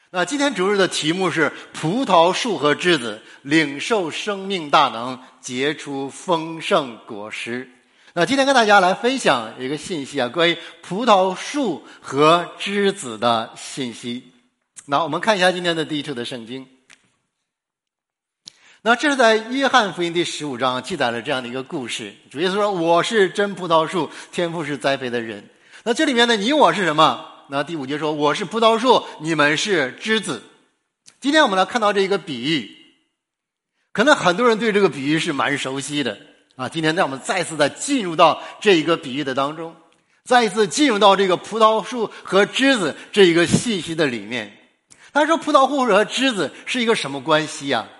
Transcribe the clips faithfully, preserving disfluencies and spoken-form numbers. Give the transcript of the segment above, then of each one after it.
那今天主日的题目是葡萄树和枝子领受生命大能，结出丰盛果实。那今天跟大家来分享一个信息啊，关于葡萄树和枝子的信息。那我们看一下今天的第一处的圣经。那这是在约翰福音第十五章记载了这样的一个故事。主耶稣说：“我是真葡萄树，天父是栽培的人。”那这里面呢，你我是什么？那第五节说：“我是葡萄树，你们是枝子。”今天我们来看到这一个比喻，可能很多人对这个比喻是蛮熟悉的啊。今天让我们再次的进入到这一个比喻的当中，再一次进入到这个葡萄树和枝子这一个信息的里面。他说葡萄树和枝子是一个什么关系啊？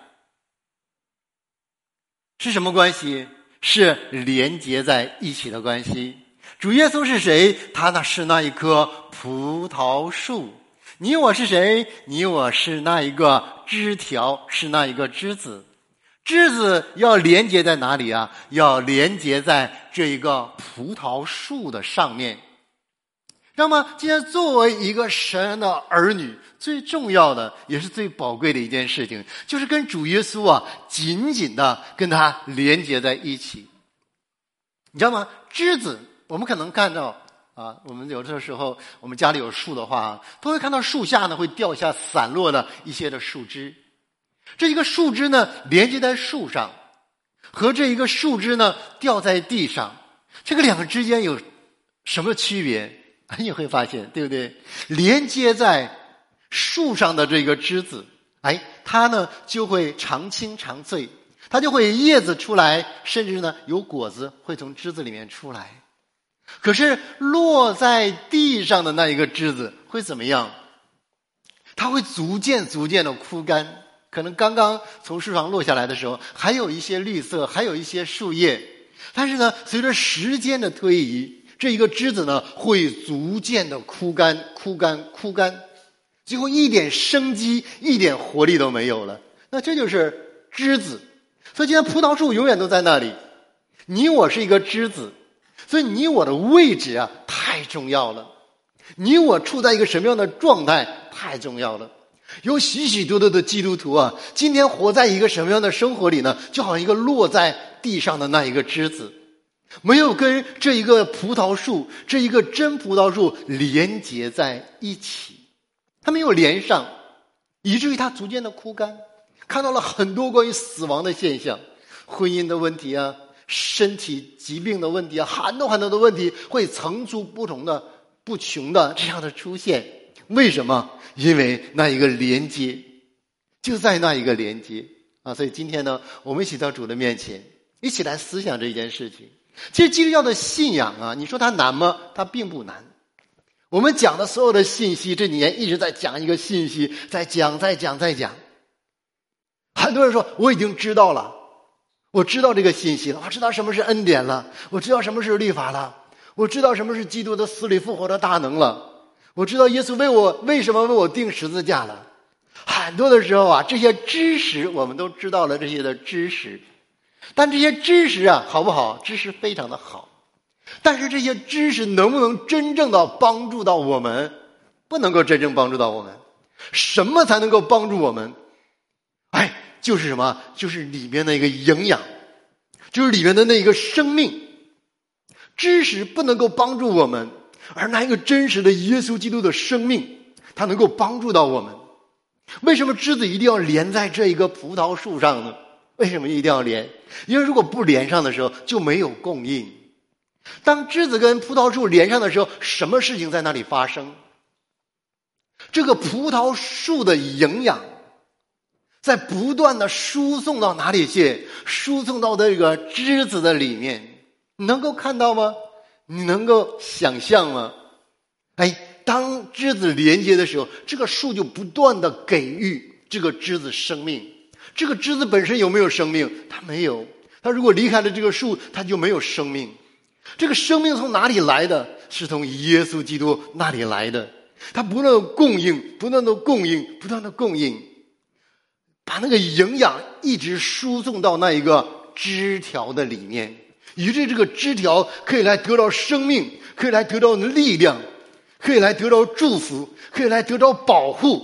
是什么关系？是连结在一起的关系。主耶稣是谁？他那是那一棵葡萄树。你我是谁？你我是那一个枝条，是那一个枝子。枝子要连结在哪里啊？要连结在这一个葡萄树的上面。那么今天作为一个神的儿女，最重要的也是最宝贵的一件事情，就是跟主耶稣啊紧紧的跟他连结在一起。你知道吗？枝子我们可能看到啊，我们有的时候我们家里有树的话，都会看到树下呢会掉下散落的一些的树枝。这一个树枝呢连接在树上，和这一个树枝呢掉在地上，这个两个之间有什么区别？你会发现，对不对？连接在树上的这个枝子，哎，它呢就会长青长翠，它就会叶子出来，甚至呢有果子会从枝子里面出来。可是落在地上的那一个枝子会怎么样？它会逐渐逐渐的枯干，可能刚刚从树上落下来的时候还有一些绿色，还有一些树叶，但是呢随着时间的推移，这一个枝子呢会逐渐的枯干枯干枯干，最后一点生机一点活力都没有了。那这就是枝子。所以今天葡萄树永远都在那里，你我是一个枝子，所以你我的位置啊太重要了，你我处在一个什么样的状态太重要了。有许许多多的基督徒啊，今天活在一个什么样的生活里呢？就好像一个落在地上的那一个枝子，没有跟这一个葡萄树，这一个真葡萄树连结在一起，它没有连上，以至于它逐渐的枯干。看到了很多关于死亡的现象，婚姻的问题啊，身体疾病的问题啊，很多很多的问题会层出不穷的不穷的这样的出现。为什么？因为那一个连接，就在那一个连接啊！所以今天呢，我们一起到主的面前，一起来思想这一件事情。其实基督教的信仰啊，你说它难吗？它并不难。我们讲的所有的信息，这几年一直在讲一个信息，在讲在讲在讲。很多人说我已经知道了，我知道这个信息了，我知道什么是恩典了，我知道什么是律法了，我知道什么是基督的死里复活的大能了，我知道耶稣为我为什么为我钉十字架了。很多的时候啊，这些知识我们都知道了，这些的知识，但这些知识啊好不好？知识非常的好，但是这些知识能不能真正的帮助到我们？不能够真正帮助到我们。什么才能够帮助我们？哎，就是什么？就是里面的一个营养，就是里面的那一个生命。知识不能够帮助我们，而那一个真实的耶稣基督的生命，它能够帮助到我们。为什么枝子一定要连在这一个葡萄树上呢？为什么一定要连？因为如果不连上的时候就没有供应。当枝子跟葡萄树连上的时候，什么事情在那里发生？这个葡萄树的营养在不断的输送到哪里去？输送到这个枝子的里面。你能够看到吗？你能够想象吗？哎，当枝子连接的时候，这个树就不断的给予这个枝子生命。这个枝子本身有没有生命？它没有。它如果离开了这个树，它就没有生命。这个生命从哪里来的？是从耶稣基督那里来的。它不断的供应，不断的供应，不断的供应，把那个营养一直输送到那一个枝条的里面，以致这个枝条可以来得到生命，可以来得到力量，可以来得到祝福，可以来得到保护，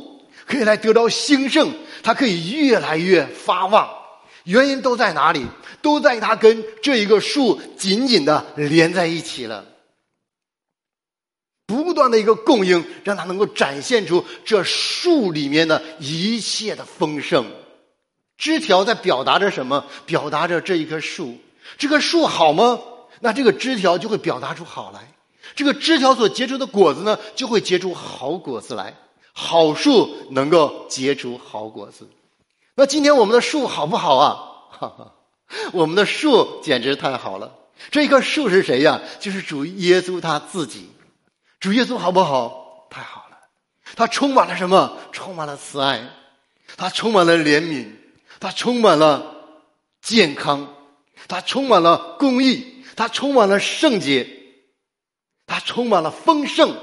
可以来得到兴盛，它可以越来越发旺。原因都在哪里？都在它跟这一个树紧紧的连在一起了。不断的一个供应，让它能够展现出这树里面的一切的丰盛。枝条在表达着什么？表达着这一棵树。这棵树好吗？那这个枝条就会表达出好来。这个枝条所结出的果子呢，就会结出好果子来。好树能够结出好果子。那今天我们的树好不好啊？哈哈，我们的树简直太好了。这棵树是谁呀？就是主耶稣他自己。主耶稣好不好？太好了。他充满了什么？充满了慈爱，他充满了怜悯，他充满了健康，他充满了公义，他充满了圣洁，他充满了丰盛。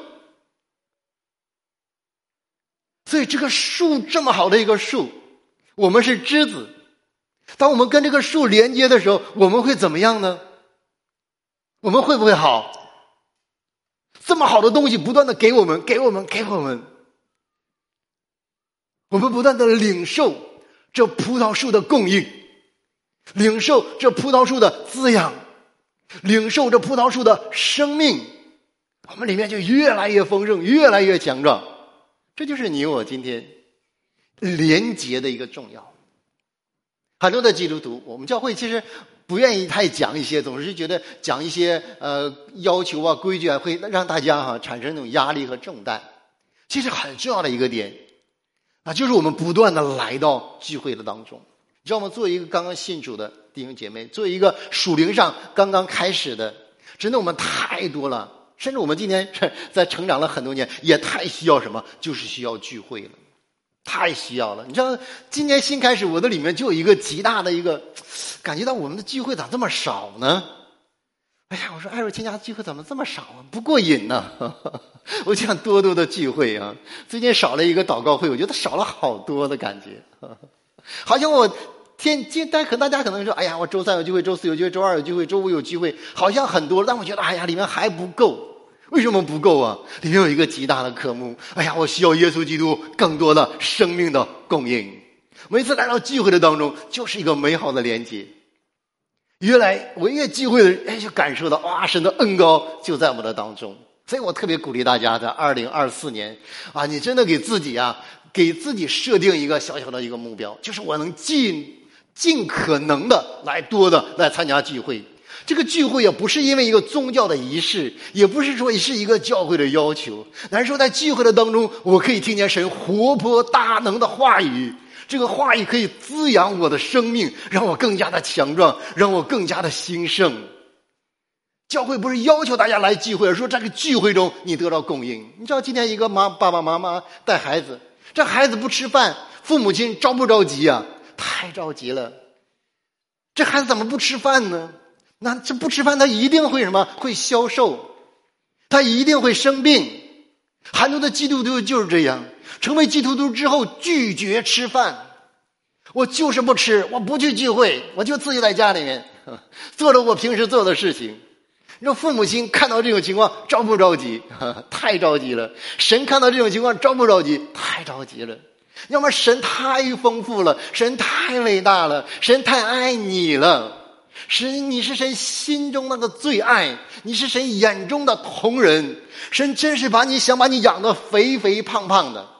所以这个树这么好的一个树，我们是枝子，当我们跟这个树连接的时候，我们会怎么样呢？我们会不会好？这么好的东西不断的给我们，给我们，给我们，我们不断的领受这葡萄树的供应，领受这葡萄树的滋养，领受这葡萄树的生命，我们里面就越来越丰盛，越来越强壮。这就是你我今天连结的一个重要。很多的基督徒，我们教会其实不愿意太讲一些，总是觉得讲一些呃要求啊、规矩啊，会让大家哈、啊、产生那种压力和重担。其实很重要的一个点啊，就是我们不断的来到聚会的当中。你知道吗？作为一个刚刚信主的弟兄姐妹，作为一个属灵上刚刚开始的，真的我们太多了。甚至我们今天在成长了很多年，也太需要什么？就是需要聚会了。太需要了。你知道今年新开始，我的里面就有一个极大的一个感觉到，我们的聚会咋这么少呢？哎呀，我说艾瑞参加聚会怎么这么少啊？不过瘾呢、啊、我想多多的聚会啊。最近少了一个祷告会，我觉得少了好多的感觉。好像我天今但可能大家可能说，哎呀，我周三有聚会，周四有聚会，周二有聚会，周五有聚会，好像很多，但我觉得哎呀，里面还不够。为什么不够啊？里面有一个极大的科目，哎呀，我需要耶稣基督更多的生命的供应。每次来到聚会的当中，就是一个美好的连接。原来我越聚会的人，哎，就感受到哇，神的恩膏就在我们的当中。所以我特别鼓励大家，在二零二四年啊，你真的给自己啊，给自己设定一个小小的一个目标，就是我能尽尽可能的来多的来参加聚会。这个聚会也不是因为一个宗教的仪式，也不是说是一个教会的要求，乃是说在聚会的当中，我可以听见神活泼大能的话语，这个话语可以滋养我的生命，让我更加的强壮，让我更加的兴盛。教会不是要求大家来聚会，而说这个聚会中你得到供应。你知道今天一个妈爸爸妈妈带孩子，这孩子不吃饭，父母亲着不着急啊？太着急了。这孩子怎么不吃饭呢？那这不吃饭，他一定会什么？会消瘦，他一定会生病。很多的基督徒就是这样，成为基督徒之后拒绝吃饭。我就是不吃，我不去聚会，我就自己在家里面做着我平时做的事情。让父母亲看到这种情况着不着急？太着急了。神看到这种情况着不着急？太着急了。要么神太丰富了，神太伟大了，神太爱你了。神，你是神心中那个最爱，你是神眼中的瞳人，神真是把你想把你养得肥肥胖胖的。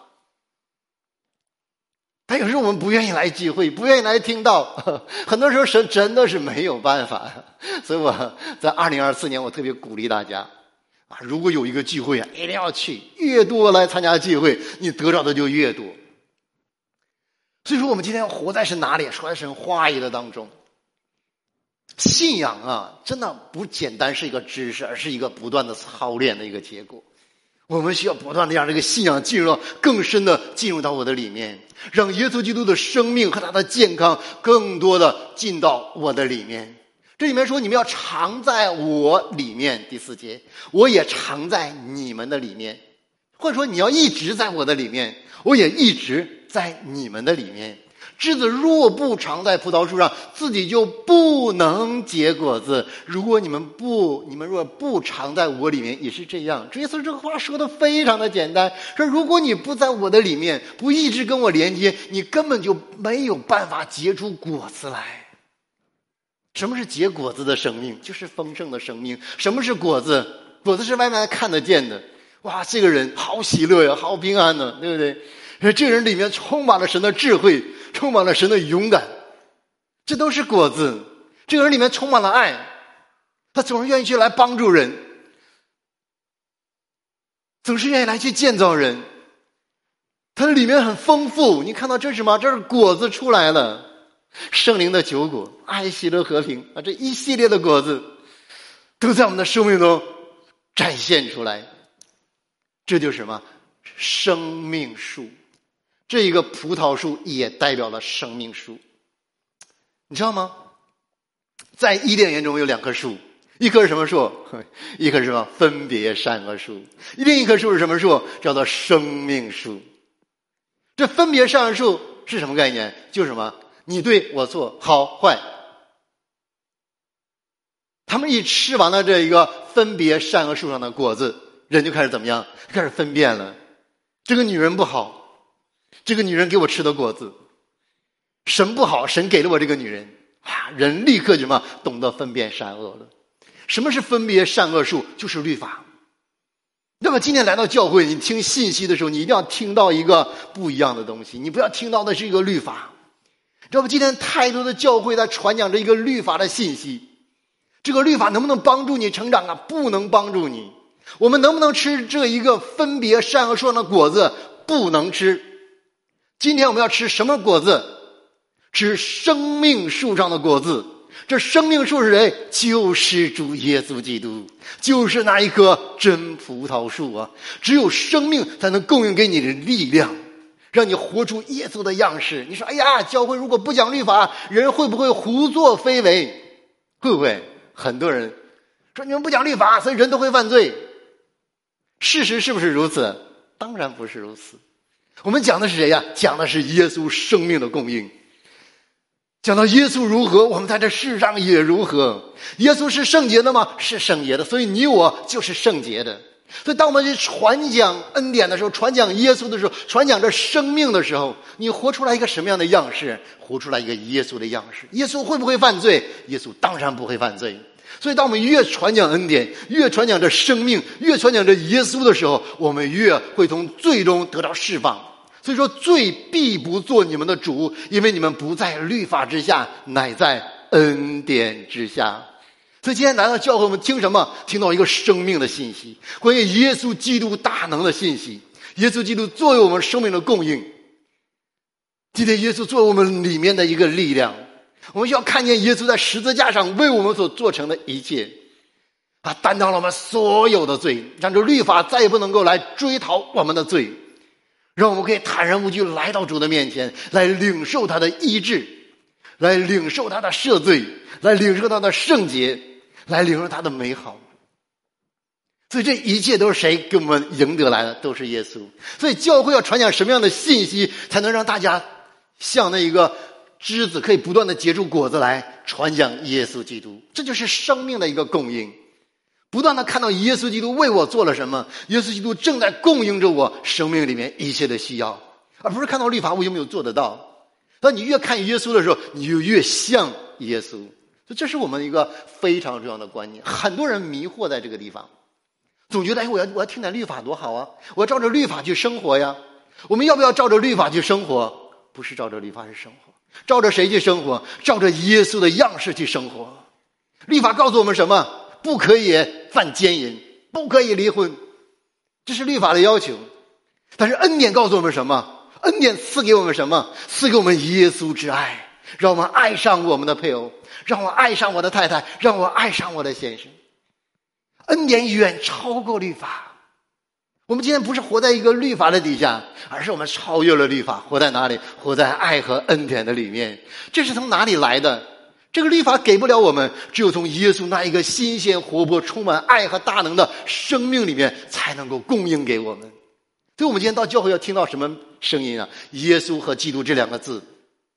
但有时候我们不愿意来聚会，不愿意来听到，很多时候神真的是没有办法。所以我在二零二四年我特别鼓励大家啊，如果有一个聚会啊，一定要去，越多来参加聚会，你得到的就越多。所以说我们今天要活在神哪里？活在神话语的当中。信仰啊，真的不简单是一个知识，而是一个不断的操练的一个结果。我们需要不断的让这个信仰进入到更深的进入到我的里面，让耶稣基督的生命和他的健康更多的进到我的里面。这里面说你们要常在我里面，第四节，我也常在你们的里面，或者说你要一直在我的里面，我也一直在你们的里面。 枝子若不常在葡萄树上，自己就不能结果子。如果你们不，你们若不常在我里面，也是这样。主耶稣这个话说的非常的简单，说如果你不在我的里面，不一直跟我连接，你根本就没有办法结出果子来。什么是结果子的生命？就是丰盛的生命。什么是果子？果子是外面看得见的。哇，这个人好喜乐呀，好平安呢，对不对？这个人里面充满了神的智慧，充满了神的勇敢，这都是果子。这个人里面充满了爱，他总是愿意去来帮助人，总是愿意来去建造人，他的里面很丰富。你看到这是什么？这是果子出来了，圣灵的九果，爱、喜乐、和平啊，这一系列的果子都在我们的生命中展现出来。这就是什么？生命树。这一个葡萄树也代表了生命树。你知道吗？在伊甸园中有两棵树，一棵是什么树？一棵是什么？分别善恶树。另一棵树是什么树？叫做生命树。这分别善恶树是什么概念？就是什么？你对我错，好坏。他们一吃完了这一个分别善恶树上的果子，人就开始怎么样？开始分辨了。这个女人不好，这个女人给我吃的果子，神不好，神给了我这个女人啊，人立刻就什么懂得分辨善恶了。什么是分别善恶树？就是律法。那么今天来到教会，你听信息的时候，你一定要听到一个不一样的东西，你不要听到的是一个律法。知道不？今天太多的教会在传讲着一个律法的信息，这个律法能不能帮助你成长啊？不能帮助你。我们能不能吃这一个分别善恶树上的果子？不能吃。今天我们要吃什么果子？吃生命树上的果子。这生命树是谁？就是主耶稣基督，就是那一棵真葡萄树啊！只有生命才能供应给你的力量，让你活出耶稣的样式。你说，哎呀，教会如果不讲律法，人会不会胡作非为？会不会？很多人说你们不讲律法，所以人都会犯罪。事实是不是如此？当然不是如此。我们讲的是谁呀？讲的是耶稣生命的供应。讲到耶稣如何，我们在这世上也如何。耶稣是圣洁的吗？是圣洁的，所以你我就是圣洁的。所以当我们去传讲恩典的时候，传讲耶稣的时候，传讲这生命的时候，你活出来一个什么样的样式？活出来一个耶稣的样式。耶稣会不会犯罪？耶稣当然不会犯罪。所以当我们越传讲恩典，越传讲这生命，越传讲这耶稣的时候，我们越会从罪中得到释放。所以说，罪必不做你们的主，因为你们不在律法之下，乃在恩典之下。所以今天来到教会，我们听什么？听到一个生命的信息，关于耶稣基督大能的信息。耶稣基督作为我们生命的供应，今天耶稣作为我们里面的一个力量，我们需要看见耶稣在十字架上为我们所做成的一切，他担当了我们所有的罪，让这律法再也不能够来追讨我们的罪，让我们可以坦然无惧来到主的面前，来领受他的医治，来领受他的赦罪，来领受他的圣洁，来领受他的美好。所以这一切都是谁给我们赢得来的？都是耶稣。所以教会要传讲什么样的信息，才能让大家像那一个枝子可以不断的结出果子来，传讲耶稣基督？这就是生命的一个供应。不断的看到耶稣基督为我做了什么，耶稣基督正在供应着我生命里面一切的需要，而不是看到律法我有没有做得到。当你越看耶稣的时候，你就越像耶稣。所以这是我们一个非常重要的观念。很多人迷惑在这个地方，总觉得哎，我要我要听点律法多好啊，我要照着律法去生活呀。我们要不要照着律法去生活？不是照着律法去生活，照着谁去生活？照着耶稣的样式去生活。律法告诉我们什么？不可以犯奸淫，不可以离婚，这是律法的要求。但是恩典告诉我们什么？恩典赐给我们什么？赐给我们耶稣之爱，让我们爱上我们的配偶，让我爱上我的太太，让我爱上我的先生。恩典远超过律法。我们今天不是活在一个律法的底下，而是我们超越了律法，活在哪里？活在爱和恩典的里面。这是从哪里来的？这个律法给不了我们，只有从耶稣那一个新鲜活泼充满爱和大能的生命里面才能够供应给我们。所以我们今天到教会要听到什么声音啊？耶稣和基督这两个字。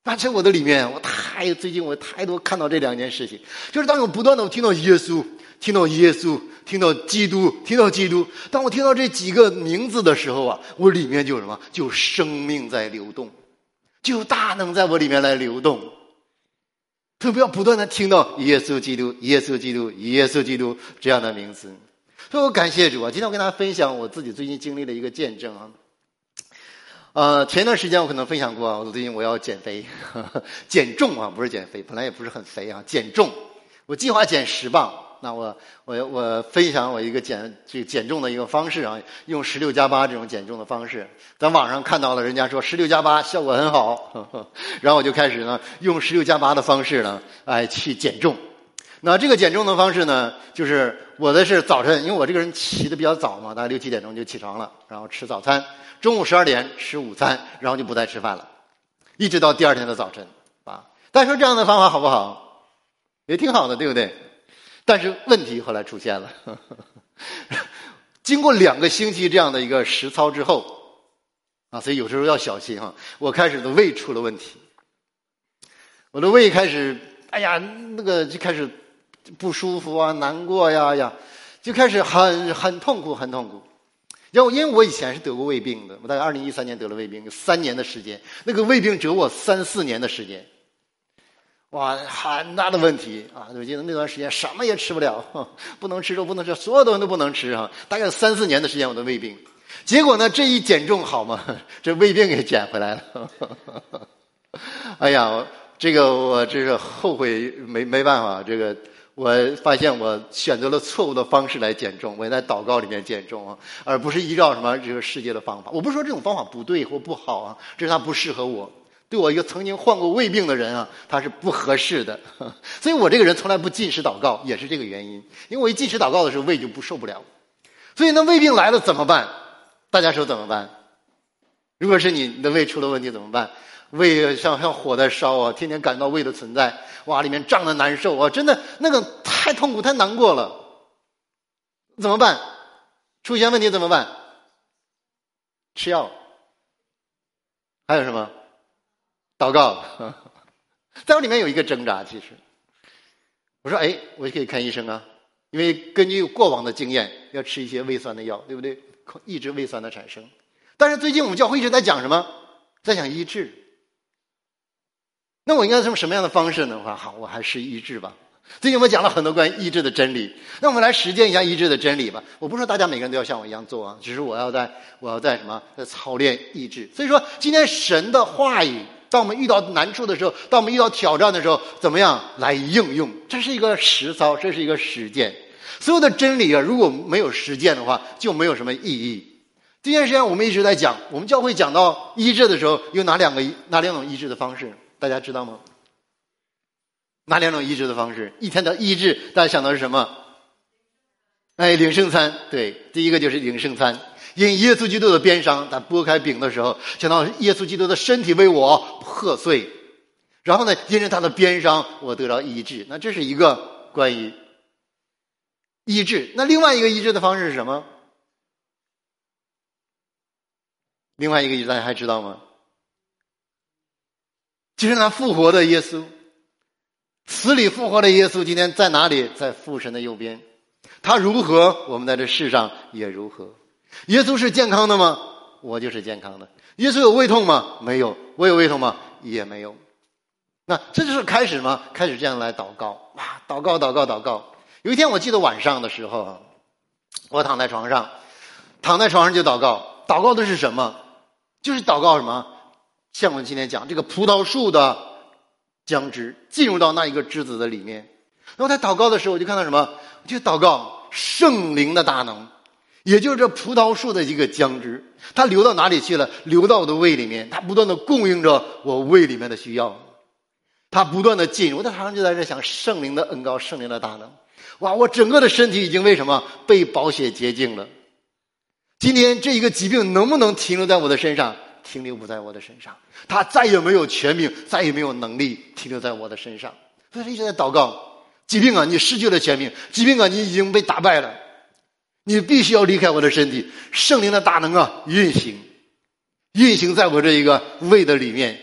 那在我的里面，我太最近我太多看到这两件事情，就是当我不断的听到耶稣，听到耶稣，听到基督，听到基督，当我听到这几个名字的时候啊，我里面就有什么？就有生命在流动，就有大能在我里面来流动。特别要不断的听到耶稣基督，耶稣基督，耶稣基督这样的名字。所以我感谢主啊！今天我跟大家分享我自己最近经历的一个见证啊。呃，前段时间我可能分享过啊，我最近我要减肥，呵呵减重啊，不是减肥，本来也不是很肥啊，减重。我计划减十磅。那我我我分享我一个减这个减重的一个方式啊，用十六加八这种减重的方式，在网上看到了人家说十六加八效果很好，呵呵然后我就开始呢用十六加八的方式呢，哎去减重。那这个减重的方式呢，就是我的是早晨，因为我这个人起得比较早嘛，大概六七点钟就起床了，然后吃早餐，中午十二点吃午餐，然后就不再吃饭了，一直到第二天的早晨啊。大家说这样的方法好不好？也挺好的，对不对？但是问题后来出现了，呵呵经过两个星期这样的一个实操之后啊，所以有时候要小心哈。我开始的胃出了问题，我的胃开始，哎呀，那个就开始不舒服啊，难过呀呀，就开始很很痛苦，很痛苦。然后因为我以前是得过胃病的，我大概二零一三年得了胃病，有三年的时间，那个胃病折我三四年的时间。哇，很大的问题啊！我记得那段时间什么也吃不了，不能吃肉，不能吃，所有东西都不能吃啊！大概有三四年的时间我的胃病，结果呢，这一减重好吗？这胃病给减回来了。哎呀，这个我这是后悔没没办法，这个我发现我选择了错误的方式来减重，我在祷告里面减重啊，而不是依照什么这个世界的方法。我不是说这种方法不对或不好啊，这是它不适合我。对我一个曾经患过胃病的人啊，他是不合适的，所以我这个人从来不禁食祷告，也是这个原因。因为我一禁食祷告的时候，胃就不受不了。所以呢，胃病来了怎么办？大家说怎么办？如果是你，你的胃出了问题怎么办？胃像像火在烧啊，天天感到胃的存在，哇，里面胀得难受啊，真的那个太痛苦太难过了。怎么办？出现问题怎么办？吃药。还有什么？祷告。在我里面有一个挣扎，其实我说哎，我就可以看医生啊，因为根据过往的经验要吃一些胃酸的药，对不对？抑制胃酸的产生。但是最近我们教会一直在讲什么？在讲医治。那我应该用什么样的方式呢？我说好，我还是医治吧。最近我们讲了很多关于医治的真理，那我们来实践一下医治的真理吧。我不是说大家每个人都要像我一样做啊，只是我要在我要在什么在操练医治。所以说今天神的话语，当我们遇到难处的时候，当我们遇到挑战的时候，怎么样来应用？这是一个实操，这是一个实践。所有的真理啊，如果没有实践的话，就没有什么意义。这件事情我们一直在讲，我们教会讲到医治的时候，有哪两个哪两种医治的方式？大家知道吗？哪两种医治的方式？一谈到医治，大家想到是什么？哎，领圣餐。对，第一个就是领圣餐。因耶稣基督的鞭伤，他拨开饼的时候，想到耶稣基督的身体为我破碎，然后呢，因着他的鞭伤，我得到医治。那这是一个关于医治。那另外一个医治的方式是什么？另外一个医治大家还知道吗？就是那复活的耶稣，死里复活的耶稣今天在哪里？在父神的右边。他如何，我们在这世上也如何。耶稣是健康的吗？我就是健康的。耶稣有胃痛吗？没有。我有胃痛吗？也没有。那这就是开始吗？开始这样来祷告，哇，祷告祷告祷告。有一天我记得晚上的时候，我躺在床上，躺在床上就祷告。祷告的是什么？就是祷告什么？像我们今天讲这个葡萄树的浆汁进入到那一个枝子的里面。然后在祷告的时候，我就看到什么？我就祷告圣灵的大能，也就是这葡萄树的一个浆汁，它流到哪里去了？流到我的胃里面，它不断的供应着我胃里面的需要，它不断的进入。我在床上就在这想圣灵的恩膏，圣灵的大能。哇，我整个的身体已经为什么被宝血洁净了？今天这一个疾病能不能停留在我的身上？停留不在我的身上，他再也没有权柄，再也没有能力停留在我的身上。所以一直在祷告，疾病啊，你失去了权柄，疾病啊，你已经被打败了，你必须要离开我的身体。圣灵的大能啊，运行运行在我这一个胃的里面，来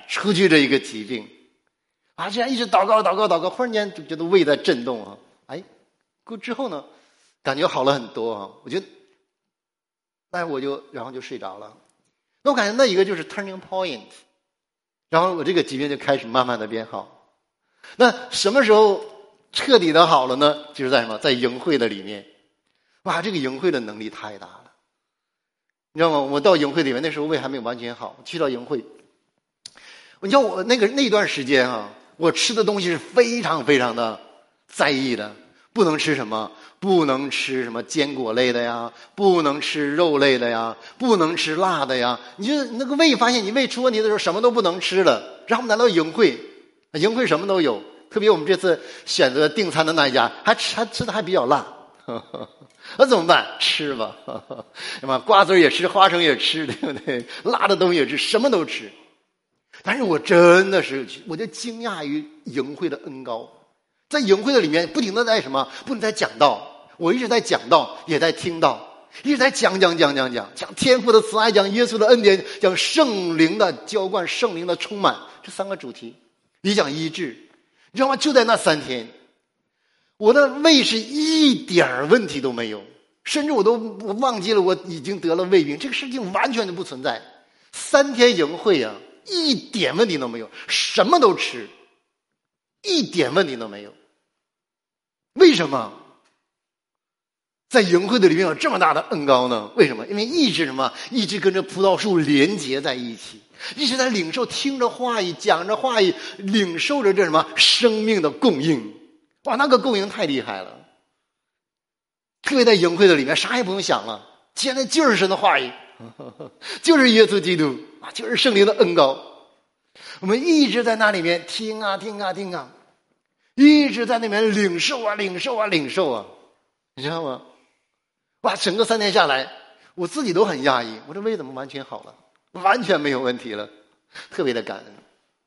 出去这一个疾病。啊，这样一直祷告祷告祷告，忽然间就觉得胃在震动啊，哎，过之后呢，感觉好了很多啊，我觉得，那我就然后就睡着了。那我感觉那一个就是 turning point， 然后我这个疾病就开始慢慢的变好。那什么时候彻底的好了呢？就是在什么，在营会的里面。哇，这个营会的能力太大了，你知道吗？我到营会里面，那时候胃还没有完全好，去到营会，你知道我那个那段时间啊，我吃的东西是非常非常的在意的，不能吃什么，不能吃什么坚果类的呀，不能吃肉类的呀，不能吃辣的呀。你就那个胃发现你胃出问题的时候，什么都不能吃了。然后我们来到营会，营会什么都有，特别我们这次选择订餐的那一家，还吃还吃的还比较辣。那怎么办？吃吧，什么瓜子也吃，花生也吃，对不对？辣的东西也吃，什么都吃。但是我真的是，我就惊讶于营会的恩高，在营会的里面不停的在什么，不停地在讲道，我一直在讲道，也在听道，一直在讲讲讲讲讲讲天父的慈爱，讲耶稣的恩典，讲圣灵的浇灌，圣灵的充满，这三个主题，也讲医治，你知道吗？就在那三天，我的胃是一点问题都没有，甚至我都我忘记了我已经得了胃病，这个事情完全就不存在。三天营会啊，一点问题都没有，什么都吃，一点问题都没有。为什么在营会的里面有这么大的恩膏呢？为什么？因为一直什么，一直跟着葡萄树连结在一起，一直在领受，听着话语，讲着话语，领受着这什么生命的供应。哇，那个供应太厉害了！特别在营会的里面，啥也不用想了，现在就是神的话语，就是耶稣基督啊，就是圣灵的恩膏。我们一直在那里面听啊听啊听啊，一直在那边领受啊领受啊领受啊，你知道吗？哇，整个三天下来，我自己都很讶异，我这胃怎么完全好了，完全没有问题了，特别的感恩。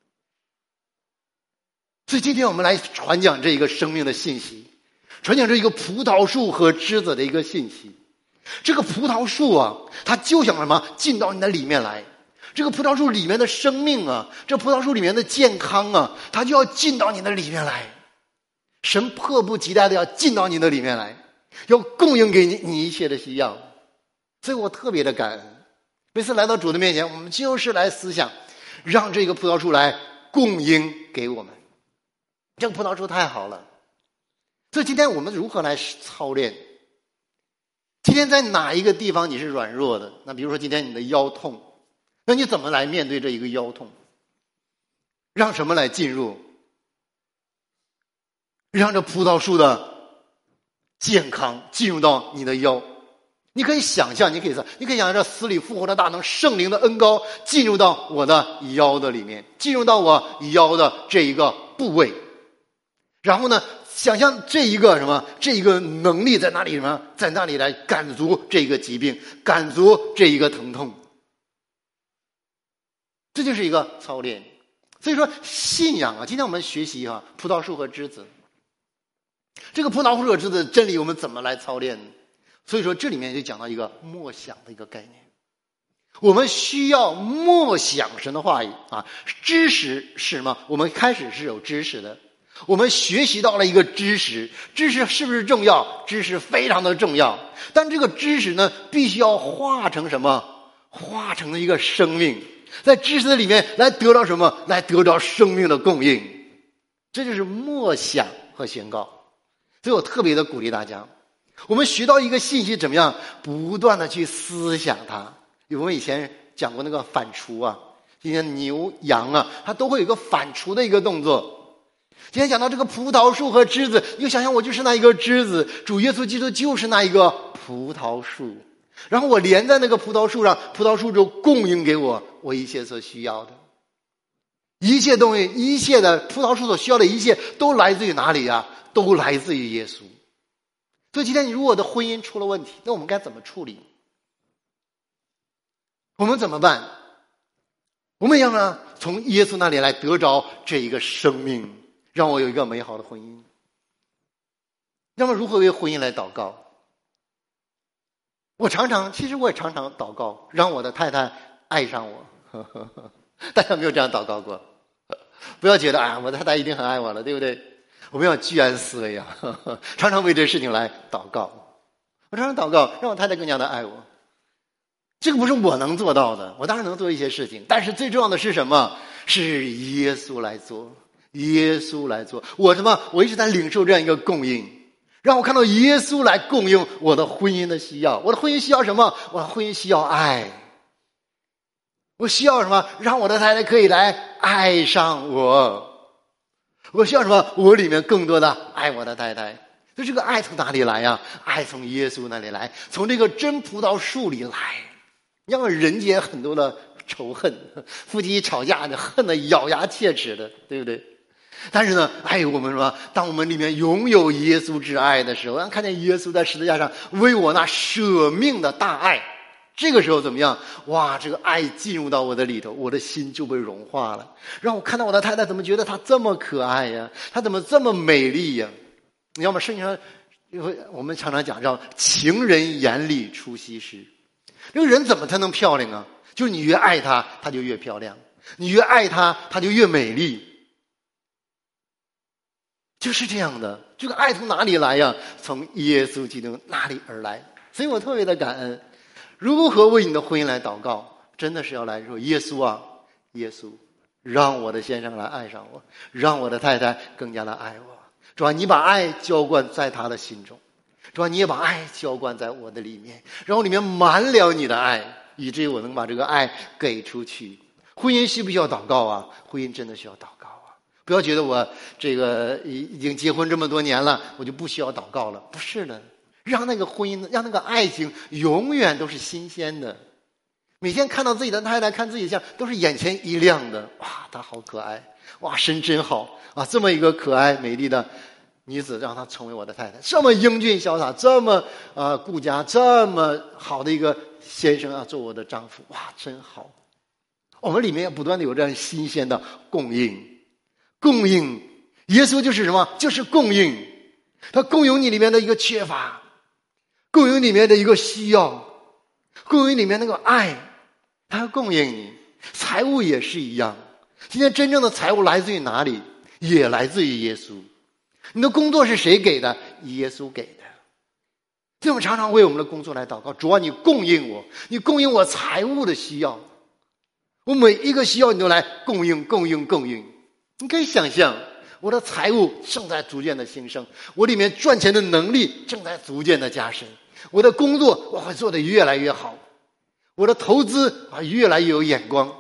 所以今天我们来传讲这一个生命的信息，传讲这一个葡萄树和枝子的一个信息。这个葡萄树啊，它就想什么？进到你的里面来。这个葡萄树里面的生命啊，这葡萄树里面的健康啊，它就要进到你的里面来。神迫不及待的要进到你的里面来，要供应给你你一切的需要。所以我特别的感恩，每次来到主的面前，我们就是来思想，让这个葡萄树来供应给我们。这个葡萄树太好了。所以今天我们如何来操练？今天在哪一个地方你是软弱的？那比如说今天你的腰痛，那你怎么来面对这一个腰痛？让什么来进入？让这葡萄树的健康进入到你的腰。你可以想象，你可以想，你可以想象这死里复活的大能，圣灵的恩膏进入到我的腰的里面，进入到我腰的这一个部位。然后呢，想象这一个什么，这一个能力在哪里？什么，在那里来赶足这个疾病，赶足这一个疼痛。这就是一个操练。所以说信仰啊，今天我们学习啊，葡萄树和枝子。这个葡萄树和枝子真理我们怎么来操练？所以说这里面就讲到一个默想的一个概念。我们需要默想神的话语啊，知识是什么？我们开始是有知识的。我们学习到了一个知识，知识是不是重要？知识非常的重要，但这个知识呢，必须要化成什么？化成了一个生命，在知识的里面来得到什么？来得到生命的供应。这就是默想和宣告。所以我特别的鼓励大家，我们学到一个信息怎么样？不断的去思想它。我们以前讲过那个反刍啊，今天牛羊啊，它都会有一个反刍的一个动作。今天讲到这个葡萄树和枝子，你就想想我就是那一个枝子，主耶稣基督就是那一个葡萄树，然后我连在那个葡萄树上，葡萄树就供应给我我一切所需要的一切东西，一切的葡萄树所需要的一切都来自于哪里啊？都来自于耶稣。所以今天你如果的婚姻出了问题，那我们该怎么处理？我们怎么办？我们要呢从耶稣那里来得着这一个生命，让我有一个美好的婚姻。那么如何为婚姻来祷告？我常常，其实我也常常祷告，让我的太太爱上我。呵呵呵大家有没有这样祷告过？不要觉得啊，我的太太一定很爱我了，对不对？我们要居安思危啊，常常为这事情来祷告。我常常祷告，让我太太更加的爱我。这个不是我能做到的，我当然能做一些事情，但是最重要的是什么？是耶稣来做，耶稣来做。我什么？我一直在领受这样一个供应，让我看到耶稣来供应我的婚姻的需要。我的婚姻需要什么？我的婚姻需要爱。我需要什么？让我的太太可以来爱上我。我需要什么？我里面更多的爱我的太太。所以这个爱从哪里来呀？爱从耶稣那里来，从这个真葡萄树里来。要么人间很多的仇恨，夫妻吵架的恨得咬牙切齿的，对不对？但是呢，哎，我们说，当我们里面拥有耶稣之爱的时候，看见耶稣在十字架上为我那舍命的大爱，这个时候怎么样？哇，这个爱进入到我的里头，我的心就被融化了，让我看到我的太太怎么觉得她这么可爱呀，她怎么这么美丽呀？你要么圣经上，我们常常讲叫情人眼里出西施。这个人怎么才能漂亮啊？就是你越爱她，她就越漂亮；你越爱她，她就越美丽。就是这样的。这个爱从哪里来呀？从耶稣基督那里而来。所以我特别的感恩。如何为你的婚姻来祷告？真的是要来说，耶稣啊，耶稣，让我的先生来爱上我，让我的太太更加的爱我。主啊，你把爱浇灌在他的心中，主啊，你也把爱浇灌在我的里面，让我里面满了你的爱，以至于我能把这个爱给出去。婚姻需不需要祷告啊？婚姻真的需要祷告啊！不要觉得我这个已已经结婚这么多年了，我就不需要祷告了。不是的，让那个婚姻，让那个爱情永远都是新鲜的。每天看到自己的太太，看自己的像，都是眼前一亮的。哇，她好可爱！哇，神真好啊！这么一个可爱美丽的女子，让她成为我的太太。这么英俊潇洒，这么呃顾家，这么好的一个先生啊，做我的丈夫。哇，真好！我们里面要不断的有这样新鲜的供应，供应。耶稣就是什么？就是供应。他供应你里面的一个缺乏，供应里面的一个需要，供应里面那个爱，他要供应你。财物也是一样。今天真正的财物来自于哪里？也来自于耶稣。你的工作是谁给的？耶稣给的。所以我们常常为我们的工作来祷告，主啊，你供应我，你供应我财物的需要，我每一个需要你都来供应供应供应。你可以想象，我的财务正在逐渐的兴盛，我里面赚钱的能力正在逐渐的加深，我的工作我会做得越来越好，我的投资啊越来越有眼光。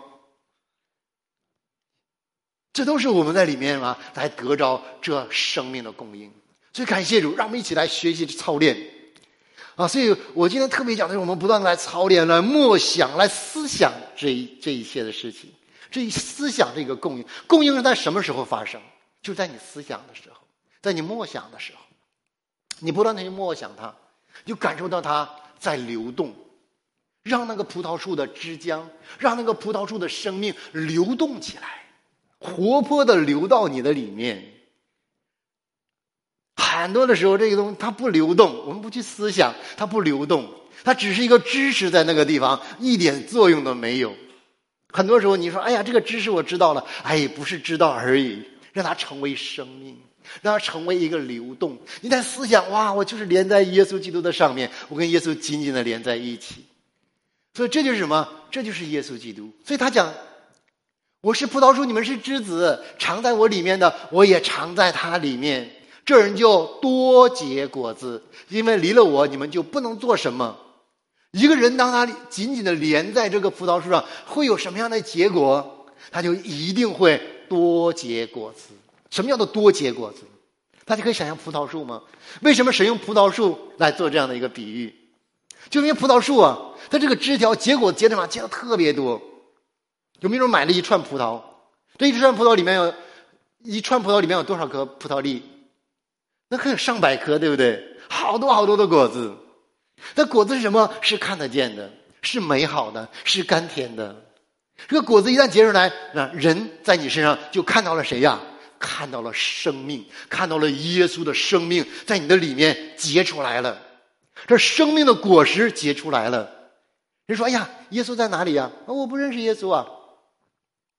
这都是我们在里面啊来得着这生命的供应。所以感谢主，让我们一起来学习操练啊！所以我今天特别讲的是，我们不断的来操练、来默想、来思想这一这一切的事情。这一思想这个供应，供应是在什么时候发生？就在你思想的时候，在你默想的时候，你不断的去默想它，就感受到它在流动，让那个葡萄树的枝浆，让那个葡萄树的生命流动起来，活泼的流到你的里面。很多的时候这个东西它不流动，我们不去思想，它不流动，它只是一个知识在那个地方，一点作用都没有。很多时候你说，哎呀，这个知识我知道了，哎，不是知道而已，让它成为生命，让它成为一个流动。你在思想，哇，我就是连在耶稣基督的上面，我跟耶稣紧紧的连在一起。所以这就是什么？这就是耶稣基督。所以他讲，我是葡萄树，你们是枝子，藏在我里面的，我也藏在他里面，这人就多结果子，因为离了我，你们就不能做什么。一个人当他紧紧的连在这个葡萄树上，会有什么样的结果？他就一定会多结果子。什么叫做多结果子？大家可以想象葡萄树吗？为什么神用葡萄树来做这样的一个比喻？就因为葡萄树啊，它这个枝条结果结的嘛，结的特别多。有没有人买了一串葡萄？这一串葡萄里面有一串葡萄里面有多少颗葡萄粒？那可有上百颗，对不对？好多好多的果子。那果子是什么？是看得见的，是美好的，是甘甜的。这个果子一旦结出来，人在你身上就看到了谁呀？看到了生命，看到了耶稣的生命在你的里面结出来了。这生命的果实结出来了。人说，哎呀，耶稣在哪里呀？我不认识耶稣啊。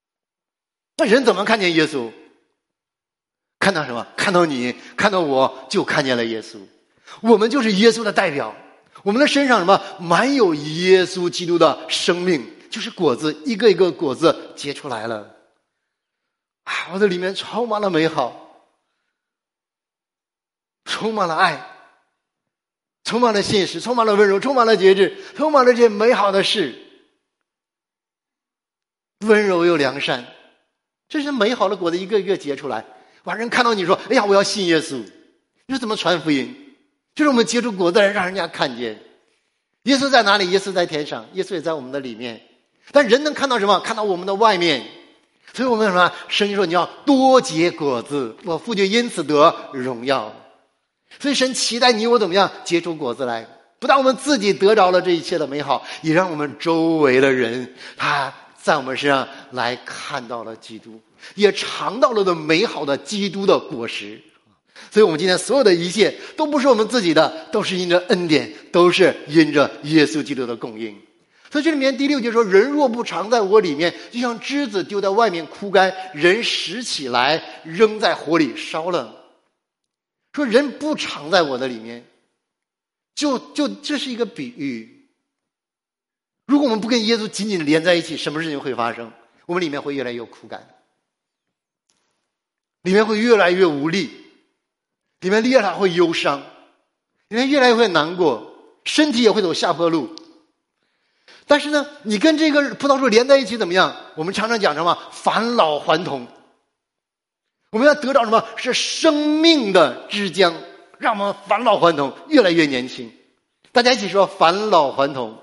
那人怎么看见耶稣？看到什么？看到你，看到我，就看见了耶稣。我们就是耶稣的代表，我们的身上什么？满有耶稣基督的生命，就是果子，一个一个果子结出来了。啊，我的里面充满了美好，充满了爱，充满了信实，充满了温柔，充满了节制，充满了这些美好的事，温柔又良善，这是美好的果子一个一个结出来。哇，人看到你说，哎呀，我要信耶稣，你说怎么传福音？就是我们结出果子来，让人家看见耶稣在哪里？耶稣在天上，耶稣也在我们的里面。但人能看到什么？看到我们的外面。所以我们什么？圣经说你要多结果子，我父就因此得荣耀。所以神期待你我怎么样结出果子来？不但我们自己得着了这一切的美好，也让我们周围的人他在我们身上来看到了基督，也尝到了的美好的基督的果实。所以我们今天所有的一切都不是我们自己的，都是因着恩典，都是因着耶稣基督的供应。所以这里面第六节说，人若不常在我里面，就像枝子丢在外面枯干，人拾起来扔在火里烧了。说人不常在我的里面，就就这是一个比喻。如果我们不跟耶稣紧紧连在一起，什么事情会发生？我们里面会越来越枯干，里面会越来越无力，里面越来越会忧伤，里面越来越会难过，身体也会走下坡路。但是呢，你跟这个葡萄树连在一起怎么样？我们常常讲什么？返老还童。我们要得到什么？是生命的之江，让我们返老还童，越来越年轻。大家一起说返老还童，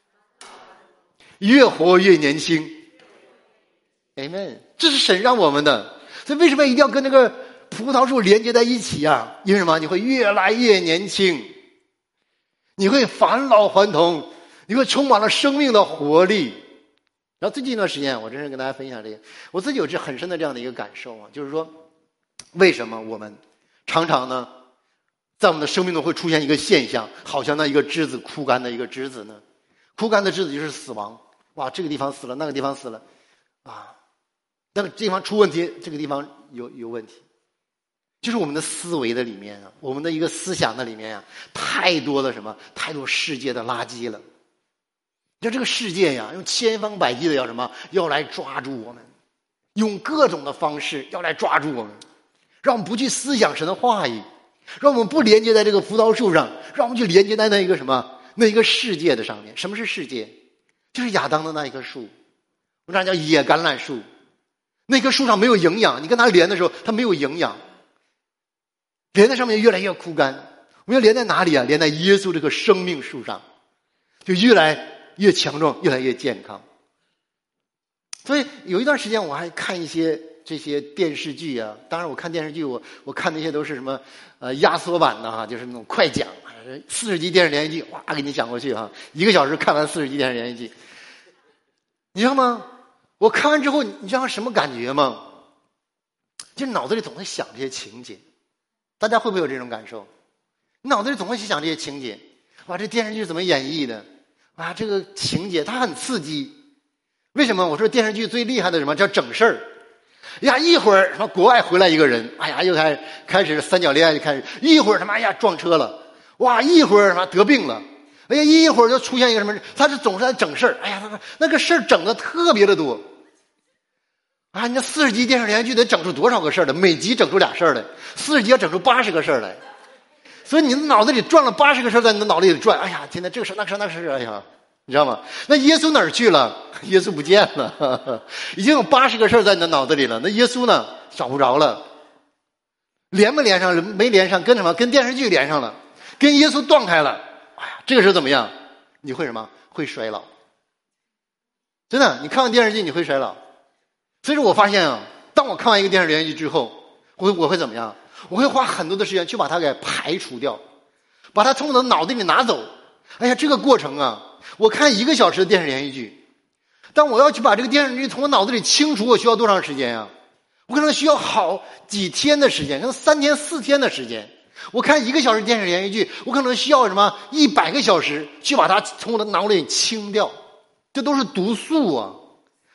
越活越年轻。Amen， 这是神让我们的。所以为什么一定要跟这个葡萄树连接在一起啊？因为什么？你会越来越年轻，你会返老还童，你会充满了生命的活力。然后最近一段时间，我真是跟大家分享这个，我自己有这很深的这样的一个感受啊，就是说，为什么我们常常呢，在我们的生命中会出现一个现象，好像那一个枝子枯干的一个枝子呢？枯干的枝子就是死亡。哇，这个地方死了，那个地方死了，啊，那个地方出问题，这个地方有有问题。就是我们的思维的里面啊，我们的一个思想的里面啊，太多的什么？太多世界的垃圾了。你说这个世界呀，用千方百计的要什么？要来抓住我们，用各种的方式要来抓住我们，让我们不去思想神的话语，让我们不连接在这个葡萄树上，让我们去连接在那一个什么？那一个世界的上面。什么是世界？就是亚当的那一棵树，我们叫野橄榄树。那棵树上没有营养，你跟它连的时候，它没有营养，连在上面越来越枯干。我们要连在哪里啊？连在耶稣这个生命树上，就越来越强壮，越来越健康。所以有一段时间我还看一些这些电视剧啊，当然我看电视剧，我我看那些都是什么呃压缩版的哈，就是那种快讲，四十集电视连续剧，哇给你讲过去哈，一个小时看完四十集电视连续剧。你知道吗？我看完之后，你知道什么感觉吗？就脑子里总会想这些情节。大家会不会有这种感受？你脑子里总会去想这些情节。哇，这电视剧怎么演绎的？啊，这个情节它很刺激。为什么？我说电视剧最厉害的什么叫整事儿？呀，一会儿什么国外回来一个人，哎呀，又开始开始三角恋爱就开始，一会儿他妈哎呀撞车了，哇，一会儿什么得病了，哎呀，一会儿就出现一个什么，他是总是在整事儿，哎呀，他那个事儿整的特别的多。啊，你这四十集电视连续剧得整出多少个事儿来？每集整出俩事儿来，四十集要整出八十个事儿来。所以你的脑子里转了八十个事儿在你的脑子里转，哎呀，现在这个事那个事那个事，哎呀，你知道吗？那耶稣哪儿去了？耶稣不见了，呵呵，已经有八十个事儿在你的脑子里了。那耶稣呢？找不着了。连不连上？没连上，跟什么？跟电视剧连上了，跟耶稣断开了。哎呀，这个时候怎么样？你会什么？会衰老。真的，你看完电视剧你会衰老。所以说我发现啊，当我看完一个电视连续剧之后，我会我会怎么样？我会花很多的时间去把它给排除掉，把它从我的脑子里拿走。哎呀，这个过程啊，我看一个小时的电视连续剧，但我要去把这个电视剧从我脑子里清除，我需要多长时间啊？我可能需要好几天的时间，可能三天四天的时间。我看一个小时电视连续剧，我可能需要什么一百个小时去把它从我的脑里清掉。这都是毒素啊！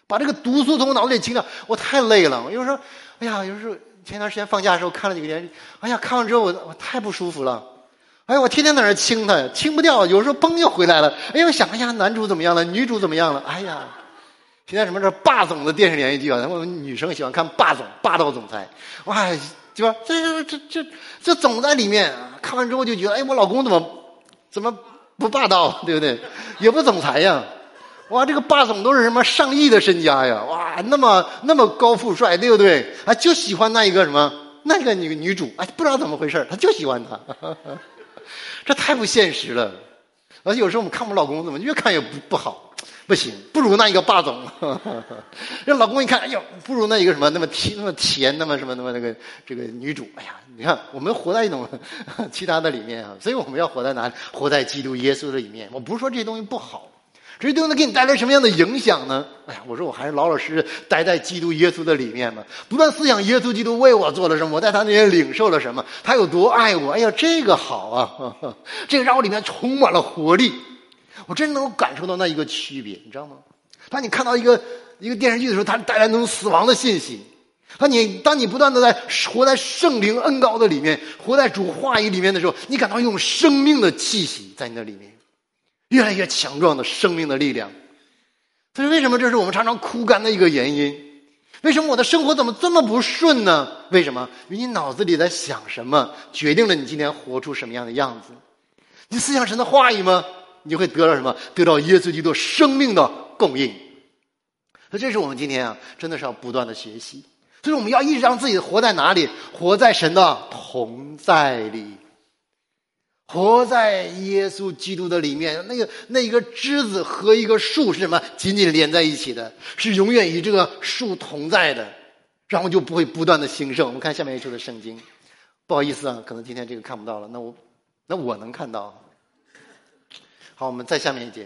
把这个毒素从我脑子里清掉。我太累了，我有时候，哎呀，有时候前段时间放假的时候看了几个电视剧，哎呀，看完之后我我太不舒服了。哎呀，我天天在那清它，清不掉，有时候嘣又回来了。哎呀，我想，哎呀，男主怎么样了？女主怎么样了？哎呀，现在什么这霸总的电视连续剧啊，我们女生喜欢看霸总、霸道总裁，哇，对吧？这这这这这总在里面，看完之后就觉得，哎，我老公怎么怎么不霸道，对不对？也不总裁呀。哇，这个霸总都是什么上亿的身家呀！哇，那么那么高富帅，对不对？啊，就喜欢那一个什么那个女女主，哎，不知道怎么回事，他就喜欢她，这太不现实了。而且有时候我们看我们老公怎么越看越不不好，不行，不如那一个霸总。让老公一看，哎呦，不如那一个什么那么甜那么甜那么什么那么那个这个女主。哎呀，你看我们活在一种其他的里面啊，所以我们要活在哪里？活在基督耶稣的里面。我不是说这些东西不好。这些东西给你带来什么样的影响呢？哎呀，我说我还是老老实实待在基督耶稣的里面嘛，不断思想耶稣基督为我做了什么，我在他那边领受了什么，他有多爱我。哎呀，这个好啊，呵呵，这个让我里面充满了活力，我真能够感受到那一个区别，你知道吗？当你看到一个一个电视剧的时候，它带来那种死亡的信息。当你当你不断的在活在圣灵恩膏的里面，活在主话语里面的时候，你感到一种生命的气息在你的里面。越来越强壮的生命的力量。所以为什么这是我们常常枯干的一个原因？为什么我的生活怎么这么不顺呢？为什么？因为你脑子里在想什么，决定了你今天活出什么样的样子。你思想神的话语吗？你就会得到什么？得到耶稣基督生命的供应。所以这是我们今天啊，真的是要不断的学习。所以我们要一直让自己活在哪里？活在神的同在里。活在耶稣基督的里面，那个那一个枝子和一个树是什么？紧紧连在一起的，是永远与这个树同在的，然后就不会不断的兴盛。我们看下面一处的圣经，不好意思啊，可能今天这个看不到了，那我那我能看到。好，我们再下面一节，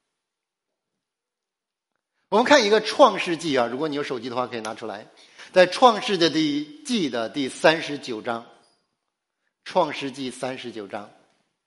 我们看一个创世纪啊，如果你有手机的话可以拿出来，在创世的第记的第三十九章，创世纪三十九章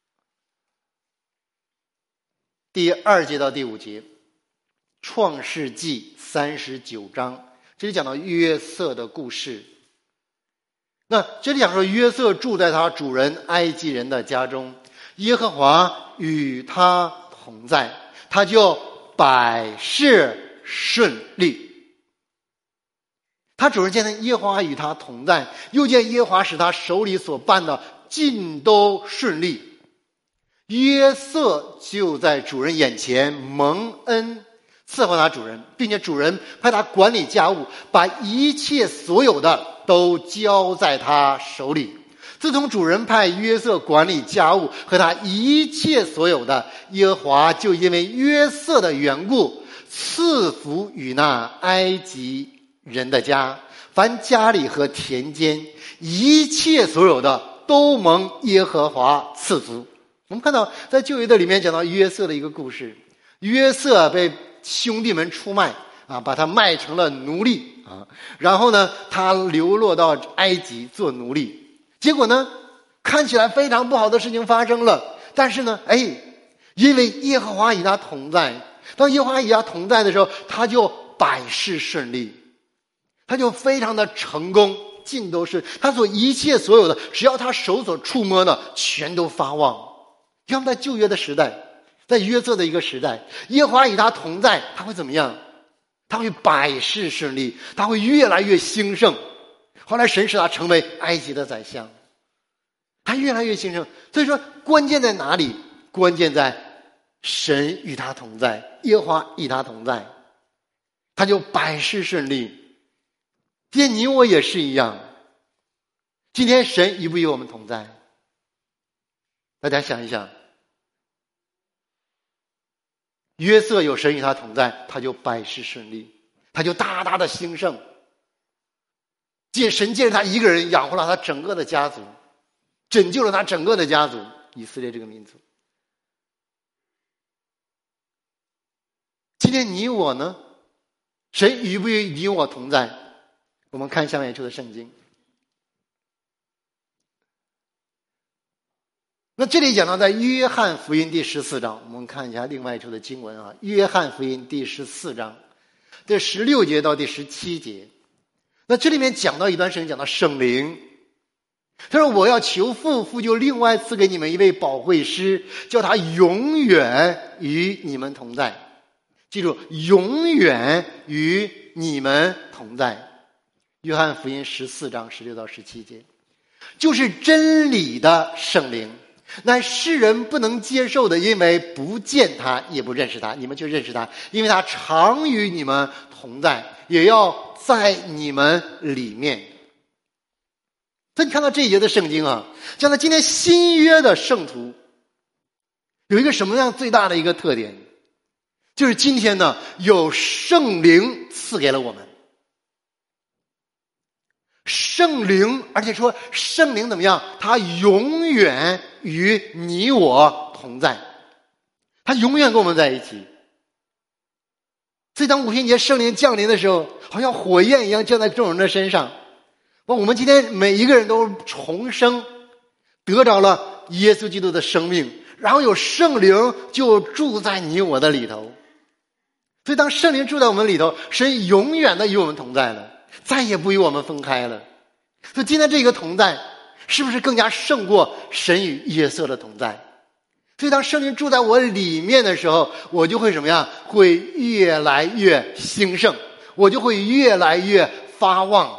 第二节到第五节，创世纪三十九章，这里讲到约瑟的故事。那这里讲说，约瑟住在他主人埃及人的家中，耶和华与他同在，他就百事顺利。他主人见到耶和华与他同在，又见耶和华使他手里所办的尽都顺利。约瑟就在主人眼前蒙恩伺候他主人，并且主人派他管理家务，把一切所有的都交在他手里。自从主人派约瑟管理家务和他一切所有的，耶和华就因为约瑟的缘故赐福与那埃及人的家，凡家里和田间一切所有的都蒙耶和华赐福。我们看到在旧约的里面讲到约瑟的一个故事，约瑟被兄弟们出卖啊，把他卖成了奴隶啊，然后呢他流落到埃及做奴隶，结果呢看起来非常不好的事情发生了，但是呢哎，因为耶和华与他同在，当耶和华与他同在的时候，他就百事顺利，他就非常的成功，尽都是他所一切所有的，只要他手所触摸的全都发旺。要么在旧约的时代，在约瑟的一个时代，耶和华与他同在，他会怎么样？他会百事顺利，他会越来越兴盛。后来神使他成为埃及的宰相，他越来越兴盛。所以说关键在哪里？关键在神与他同在，耶和华与他同在，他就百事顺利。今天你我也是一样，今天神与不与我们同在？大家想一想，约瑟有神与他同在，他就百事顺利，他就大大的兴盛。借神借着他一个人养活了他整个的家族，拯救了他整个的家族，以色列这个民族。今天你我呢？神与不与你我同在？我们看下面一处的圣经。那这里讲到在约翰福音第十四章，我们看一下另外一处的经文啊，约翰福音第十四章， 这十六节到第十七节。那这里面讲到一段圣经，讲到圣灵。他说我要求父，父就另外赐给你们一位保惠师，叫他永远与你们同在。记住，永远与你们同在。约翰福音十四章十六到十七节，就是真理的圣灵，乃世人不能接受的，因为不见他也不认识他，你们却认识他，因为他常与你们同在，也要在你们里面。所以你看到这一节的圣经啊，讲到今天新约的圣徒有一个什么样最大的一个特点，就是今天呢有圣灵赐给了我们。圣灵，而且说圣灵怎么样？他永远与你我同在，他永远跟我们在一起。所以当五旬节圣灵降临的时候，好像火焰一样降在众人的身上。我们今天每一个人都重生，得着了耶稣基督的生命，然后有圣灵就住在你我的里头。所以当圣灵住在我们里头，神永远的与我们同在了，再也不与我们分开了。所以今天这个同在是不是更加胜过神与耶稣的同在？所以当圣灵住在我里面的时候，我就会什么样？会越来越兴盛，我就会越来越发旺。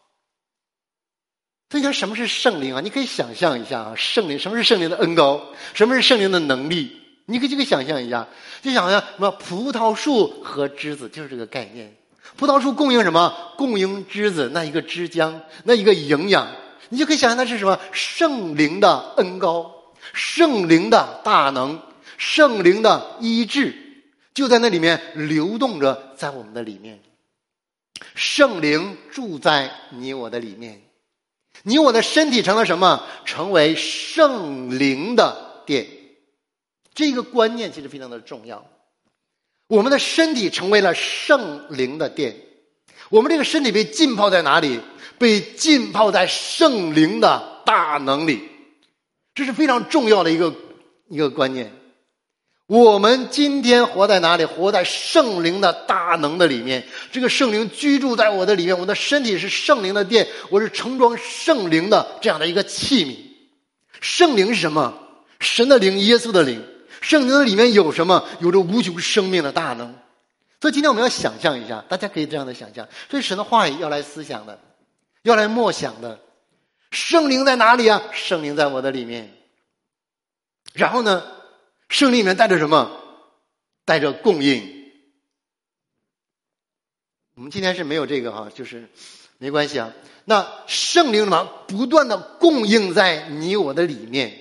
所以你看什么是圣灵啊？你可以想象一下啊，圣灵，什么是圣灵的恩膏？什么是圣灵的能力？你可以这个想象一下，就想象什么葡萄树和枝子，就是这个概念。葡萄树供应什么？供应枝子那一个枝浆，那一个营养。你就可以想象它是什么？圣灵的恩膏，圣灵的大能，圣灵的医治，就在那里面流动着，在我们的里面。圣灵住在你我的里面，你我的身体成了什么？成为圣灵的殿。这个观念其实非常的重要。我们的身体成为了圣灵的殿，我们这个身体被浸泡在哪里？被浸泡在圣灵的大能里。这是非常重要的一个一个观念。我们今天活在哪里？活在圣灵的大能的里面。这个圣灵居住在我的里面，我的身体是圣灵的殿，我是盛装圣灵的这样的一个器皿。圣灵是什么？神的灵，耶稣的灵。圣灵的里面有什么？有着无穷生命的大能。所以今天我们要想象一下，大家可以这样的想象，所以神的话语要来思想的，要来默想的。圣灵在哪里啊？圣灵在我的里面。然后呢，圣灵里面带着什么？带着供应。我们今天是没有这个哈，就是没关系啊。那圣灵呢，不断的供应在你我的里面，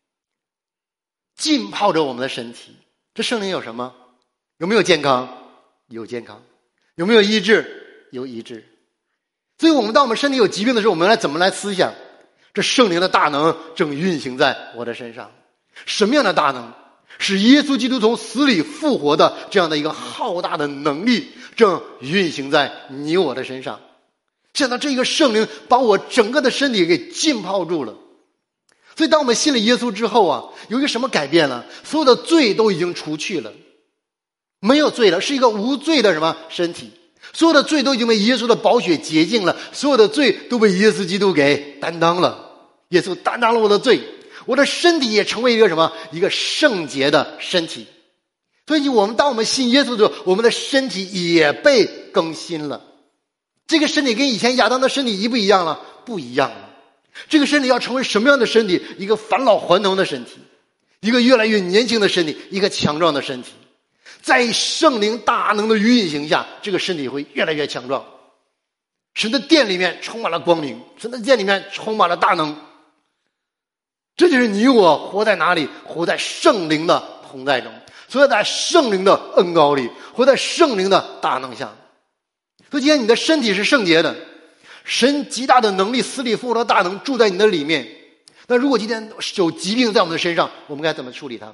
浸泡着我们的身体。这圣灵有什么？有没有健康？有健康。有没有医治？有医治。所以我们当我们身体有疾病的时候，我们来怎么来思想？这圣灵的大能正运行在我的身上。什么样的大能？是耶稣基督从死里复活的这样的一个浩大的能力正运行在你我的身上。现在这个圣灵把我整个的身体给浸泡住了。所以当我们信了耶稣之后啊，有一个什么改变了？所有的罪都已经除去了，没有罪了，是一个无罪的什么身体。所有的罪都已经被耶稣的宝血洁净了，所有的罪都被耶稣基督给担当了。耶稣担当了我的罪，我的身体也成为一个什么？一个圣洁的身体。所以我们当我们信耶稣的时候，我们的身体也被更新了。这个身体跟以前亚当的身体一不一样了？不一样了。这个身体要成为什么样的身体？一个返老还童的身体，一个越来越年轻的身体，一个强壮的身体。在圣灵大能的运行下，这个身体会越来越强壮。神的殿里面充满了光明，神的殿里面充满了大能。这就是你我活在哪里？活在圣灵的同在中，所以在圣灵的恩膏里，活在圣灵的大能下。所以今天你的身体是圣洁的，神极大的能力，死里复活的大能住在你的里面。那如果今天有疾病在我们的身上，我们该怎么处理它？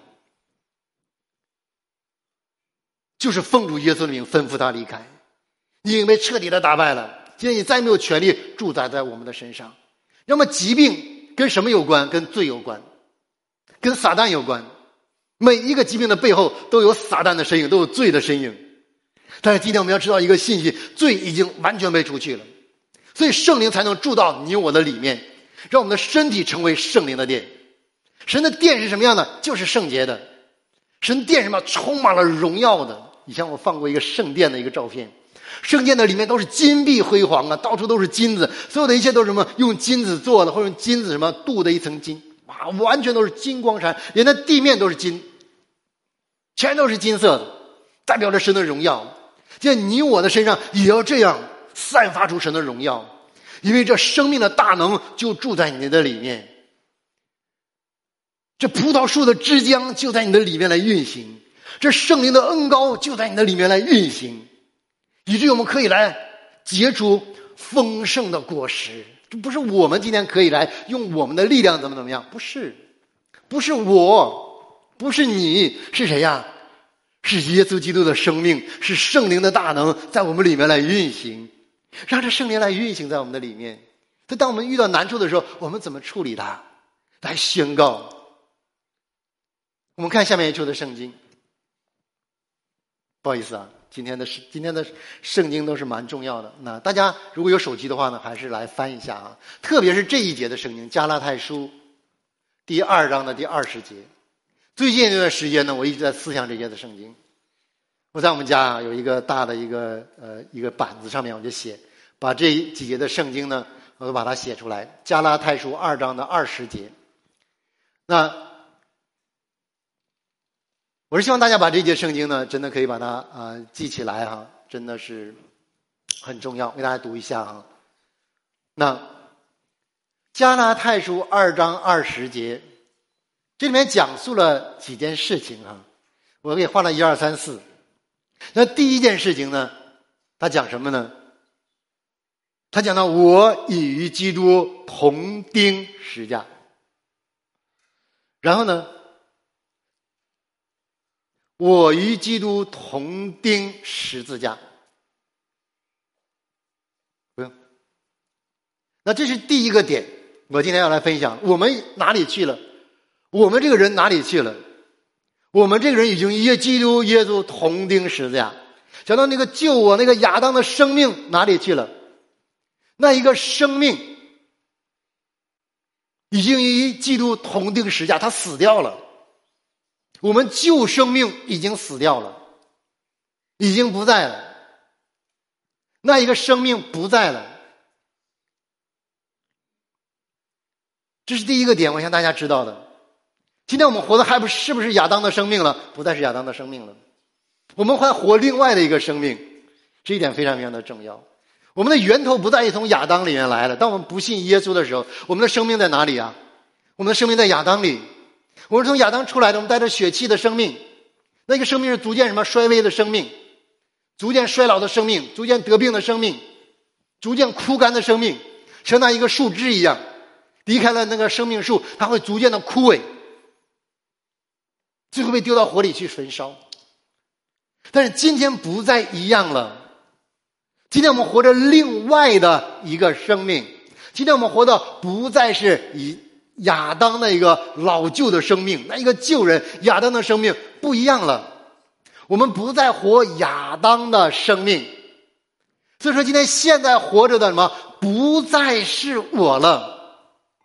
就是奉主耶稣的名吩咐他离开，你已经被彻底的打败了。今天你再没有权利驻扎在我们的身上。那么疾病跟什么有关？跟罪有关，跟撒旦有关。每一个疾病的背后都有撒旦的身影，都有罪的身影。 但是今天我们要知道一个信息，罪已经完全被除去了，所以圣灵才能住到你我的里面，让我们的身体成为圣灵的殿。神的殿是什么样的？就是圣洁的。神殿什么？充满了荣耀的。以前我放过一个圣殿的一个照片，圣殿的里面都是金碧辉煌啊，到处都是金子，所有的一切都是什么？用金子做的，或者用金子什么镀的一层金，哇，完全都是金光闪，连那地面都是金，全都是金色的，代表着神的荣耀。在你我的身上也要这样散发出神的荣耀，因为这生命的大能就住在你的里面，这葡萄树的枝浆就在你的里面来运行，这圣灵的恩膏就在你的里面来运行，以至于我们可以来结出丰盛的果实。这不是我们今天可以来用我们的力量怎么怎么样，不是，不是我，不是你，是谁呀？是耶稣基督的生命，是圣灵的大能在我们里面来运行，让这圣灵来运行在我们的里面。所以当我们遇到难处的时候，我们怎么处理它？来宣告。我们看下面一处的圣经。不好意思啊，今天的今天的圣经都是蛮重要的。那大家如果有手机的话呢，还是来翻一下啊。特别是这一节的圣经，加拉太书第二章的第二十节。最近这段时间呢，我一直在思想这节的圣经。我在我们家啊有一个大的一个呃一个板子，上面我就写，把这几节的圣经呢，我都把它写出来。加拉太书二章的二十节。那我是希望大家把这节圣经呢，真的可以把它啊、呃、记起来哈，真的是很重要。给大家读一下哈。那加拉太书二章二十节。这里面讲述了几件事情啊，我给画了一二三四。那第一件事情呢，他讲什么呢？他讲到我已与基督同钉十架。然后呢，我与基督同钉十字架。不用。那这是第一个点，我今天要来分享。我们哪里去了？我们这个人哪里去了？我们这个人已经与基督耶稣同钉十字架。讲到那个救我那个亚当的生命哪里去了？那一个生命已经与基督同钉十字架，他死掉了。我们旧生命已经死掉了，已经不在了。那一个生命不在了。这是第一个点，我向大家知道的。今天我们活的还不是不是亚当的生命了？不再是亚当的生命了，我们还活另外的一个生命，这一点非常非常的重要。我们的源头不再从亚当里面来了。当我们不信耶稣的时候，我们的生命在哪里啊？我们的生命在亚当里。我们是从亚当出来的，我们带着血气的生命，那个生命是逐渐什么衰微的生命，逐渐衰老的生命，逐渐得病的生命，逐渐枯干的生命，像那一个树枝一样，离开了那个生命树，它会逐渐的枯萎，最后被丢到火里去焚烧。但是今天不再一样了，今天我们活着另外的一个生命，今天我们活的不再是以亚当的一个老旧的生命，那一个旧人亚当的生命不一样了，我们不再活亚当的生命。所以说今天现在活着的什么不再是我了，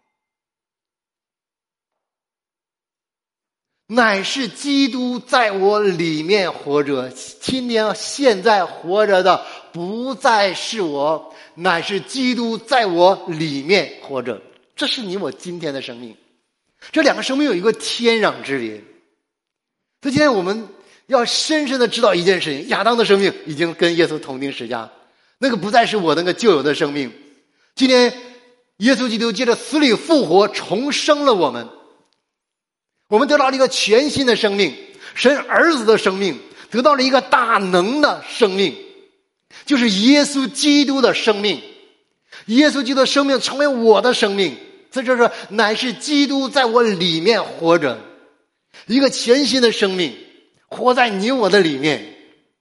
乃是基督在我里面活着。今天现在活着的不再是我，乃是基督在我里面活着。这是你我今天的生命，这两个生命有一个天壤之别。所以今天我们要深深的知道一件事情，亚当的生命已经跟耶稣同钉十字架，那个不再是我那个旧有的生命。今天耶稣基督借着死里复活重生了我们，我们得到了一个全新的生命，神儿子的生命，得到了一个大能的生命，就是耶稣基督的生命。耶稣基督的生命成为我的生命，所以这是乃是基督在我里面活着，一个全新的生命活在你我的里面。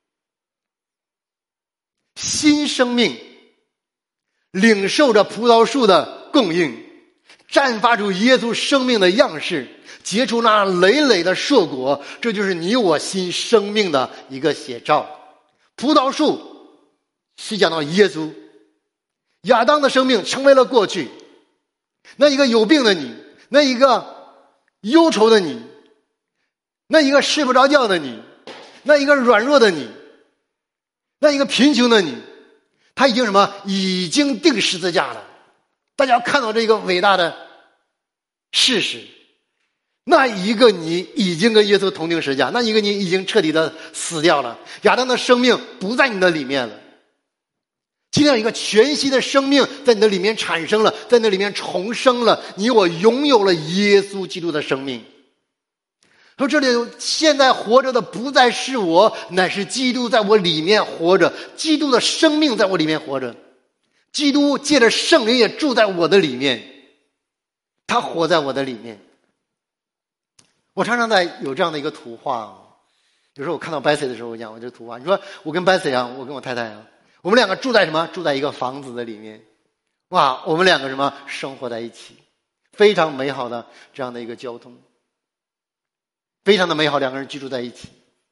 新生命领受着葡萄树的供应，绽发出耶稣生命的样式，结出那累累的硕果，这就是你我新生命的一个写照。 葡萄树是讲到耶稣，亚当的生命成为了过去，那一个有病的你，那一个忧愁的你，那一个睡不着觉的你，那一个软弱的你，那一个贫穷的你，他已经什么？已经钉十字架了。大家要看到这个伟大的事实，那一个你已经跟耶稣同钉十字架，那一个你已经彻底的死掉了，亚当的生命不在你的里面了。今天有一个全新的生命在你的里面产生了，在你的里面重生了，你我拥有了耶稣基督的生命。说这里现在活着的不再是我，乃是基督在我里面活着，基督的生命在我里面活着，基督借着圣灵也住在我的里面，他活在我的里面。我常常在有这样的一个图画，有时候我看到 Bessy 的时候，我讲我这图画，你说我跟 Bessy 啊，我跟我太太啊，我们两个住在什么？住在一个房子的里面。哇，我们两个什么？生活在一起，非常美好的这样的一个交通，非常的美好，两个人居住在一起，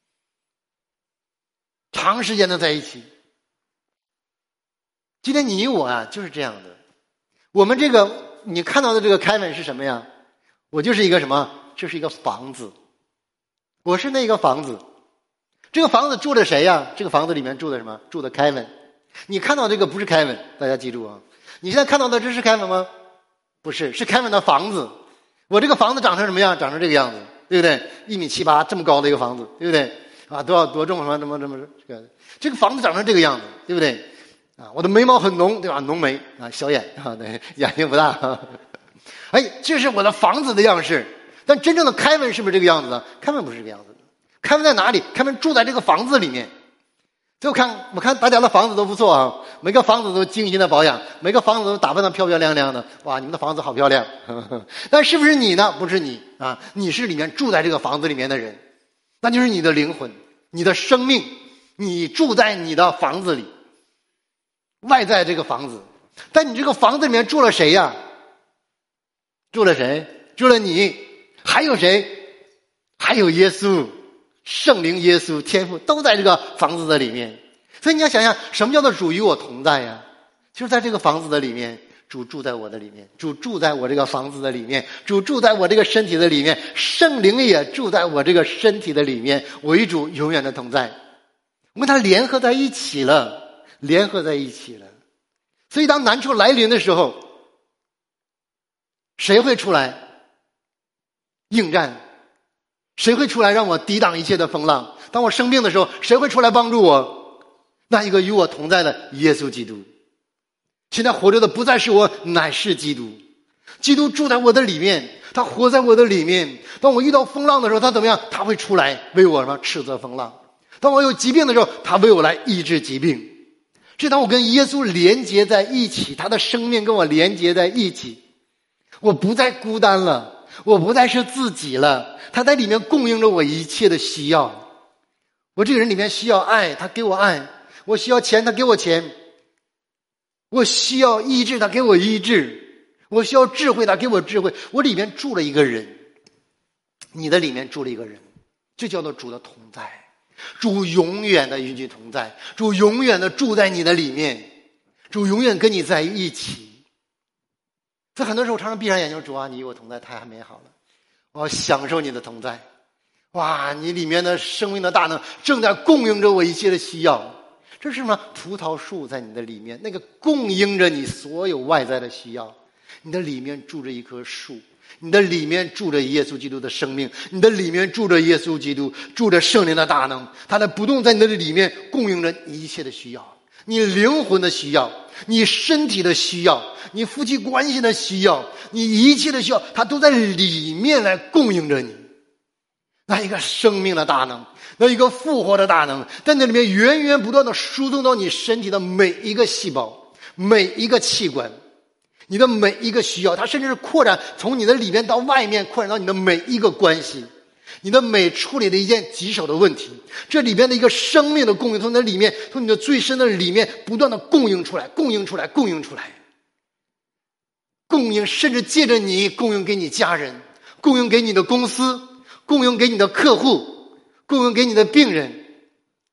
长时间的在一起。今天你我啊就是这样的。我们这个你看到的这个开门是什么呀？我就是一个什么？这是一个房子，我是那个房子。这个房子住的谁呀？这个房子里面住的什么？住的凯文。你看到这个不是凯文，大家记住啊！你现在看到的这是凯文吗？不是，是凯文的房子。我这个房子长成什么样？长成这个样子，对不对？一米七八这么高的一个房子，对不对？啊，多少多重什么什么什么这个这个房子长成这个样子，对不对？啊，我的眉毛很浓，对吧？浓眉啊，小眼啊，对，眼睛不大。啊、哎，这是我的房子的样式。但真正的凯文是不是这个样子呢？凯文不是这个样子的。凯文在哪里？凯文住在这个房子里面。最后看，我看大家的房子都不错啊，每个房子都精心的保养，每个房子都打扮得漂漂亮亮的。哇，你们的房子好漂亮。呵呵，但是不是你呢？不是你啊，你是里面住在这个房子里面的人，那就是你的灵魂，你的生命，你住在你的房子里，外在这个房子。但你这个房子里面住了谁呀？住了谁？住了你。还有谁？还有耶稣，圣灵耶稣天父都在这个房子的里面。所以你要想想，什么叫做主与我同在呀？就是在这个房子的里面，主住在我的里面，主住在我这个房子的里面，主住在我这个身体的里面，圣灵也住在我这个身体的里面，我与主永远的同在。我跟他联合在一起了，联合在一起了。所以当难处来临的时候，谁会出来应战？谁会出来让我抵挡一切的风浪？当我生病的时候，谁会出来帮助我？那一个与我同在的耶稣基督。现在活着的不再是我，乃是基督。基督住在我的里面，他活在我的里面。当我遇到风浪的时候，他怎么样？他会出来为我什么？斥责风浪。当我有疾病的时候，他为我来医治疾病。这当我跟耶稣连结在一起，他的生命跟我连结在一起，我不再孤单了，我不再是自己了，他在里面供应着我一切的需要。我这个人里面需要爱，他给我爱；我需要钱，他给我钱；我需要医治，他给我医治；我需要智慧，他给我智慧。我里面住了一个人，你的里面住了一个人，这叫做主的同在。主永远的与你同在，主永远的住在你的里面，主永远跟你在一起。在很多时候，我常常闭上眼睛，主啊，你与我同在太美好了，我要享受你的同在。哇，你里面的生命的大能正在供应着我一切的需要。这是什么？葡萄树在你的里面，那个供应着你所有外在的需要。你的里面住着一棵树，你的里面住着耶稣基督的生命，你的里面住着耶稣基督，住着圣灵的大能，他在不动在你的里面供应着你一切的需要，你灵魂的需要，你身体的需要，你夫妻关系的需要，你一切的需要，他都在里面来供应着你。那一个生命的大能，那一个复活的大能，在那里面源源不断的输送到你身体的每一个细胞，每一个器官，你的每一个需要，它甚至是扩展从你的里面到外面，扩展到你的每一个关系，你的每处理的一件棘手的问题，这里边的一个生命的供应，从你的里面，从你的最深的里面不断的供应出来，供应出来，供应出来，供应，甚至借着你供应给你家人，供应给你的公司，供应给你的客户，供应给你的病人，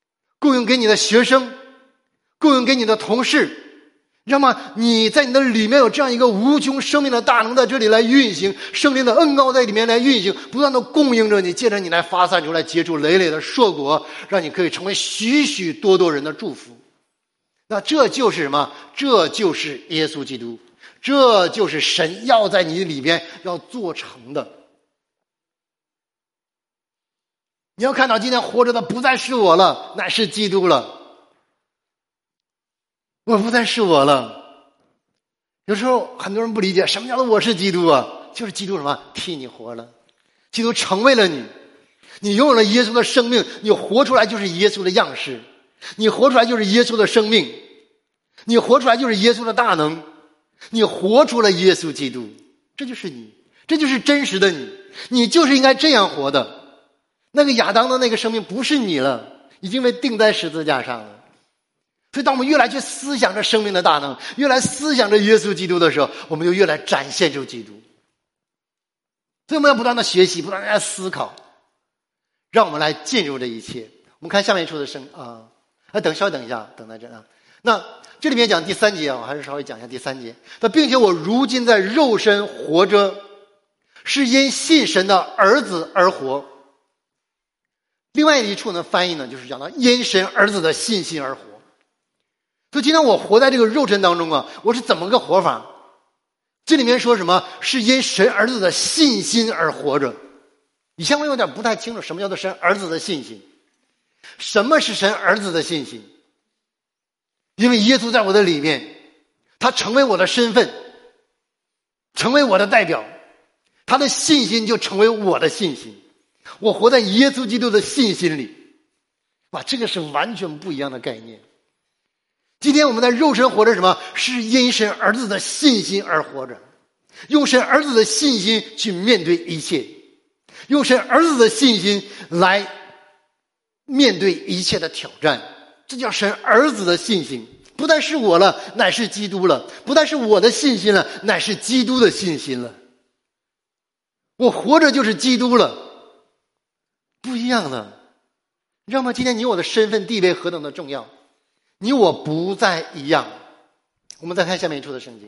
供应给你的学生，供应给你的同事。你知道吗？你在你的里面有这样一个无穷生命的大能在这里来运行，圣灵的恩膏在里面来运行，不断的供应着你，借着你来发散出来，结出累累的硕果，让你可以成为许许多多人的祝福。那这就是什么？这就是耶稣基督，这就是神要在你里边要做成的。你要看到今天活着的不再是我了，乃是基督了。我不再是我了。有时候很多人不理解什么叫做我是基督啊，就是基督什么替你活了，基督成为了你，你拥有了耶稣的生命，你活出来就是耶稣的样式，你活出来就是耶稣的生命，你活出来就是耶稣的大能，你活出了耶稣基督，这就是你，这就是真实的你，你就是应该这样活的。那个亚当的那个生命不是你了，已经被钉在十字架上了。所以当我们越来去思想着生命的大能，越来思想着耶稣基督的时候，我们就越来展现出基督。所以我们要不断的学习，不断的来思考，让我们来进入这一切。我们看下面一处的生啊，啊，等稍微等一下，等在这啊。那这里面讲第三节啊，我还是稍微讲一下第三节。那并且我如今在肉身活着，是因信神的儿子而活。另外一处呢，翻译呢就是讲到因神儿子的信心而活。所以今天我活在这个肉身当中啊，我是怎么个活法？这里面说什么？是因神儿子的信心而活着。以前我有点不太清楚什么叫做神儿子的信心。什么是神儿子的信心？因为耶稣在我的里面，他成为我的身份，成为我的代表，他的信心就成为我的信心。我活在耶稣基督的信心里。哇，这个是完全不一样的概念。今天我们在肉身活着什么？是因神儿子的信心而活着，用神儿子的信心去面对一切，用神儿子的信心来面对一切的挑战。这叫神儿子的信心，不但是我了，乃是基督了；不但是我的信心了，乃是基督的信心了。我活着就是基督了，不一样的。你知道吗？今天你我的身份地位何等的重要，你我不再一样。我们再看下面一处的圣经。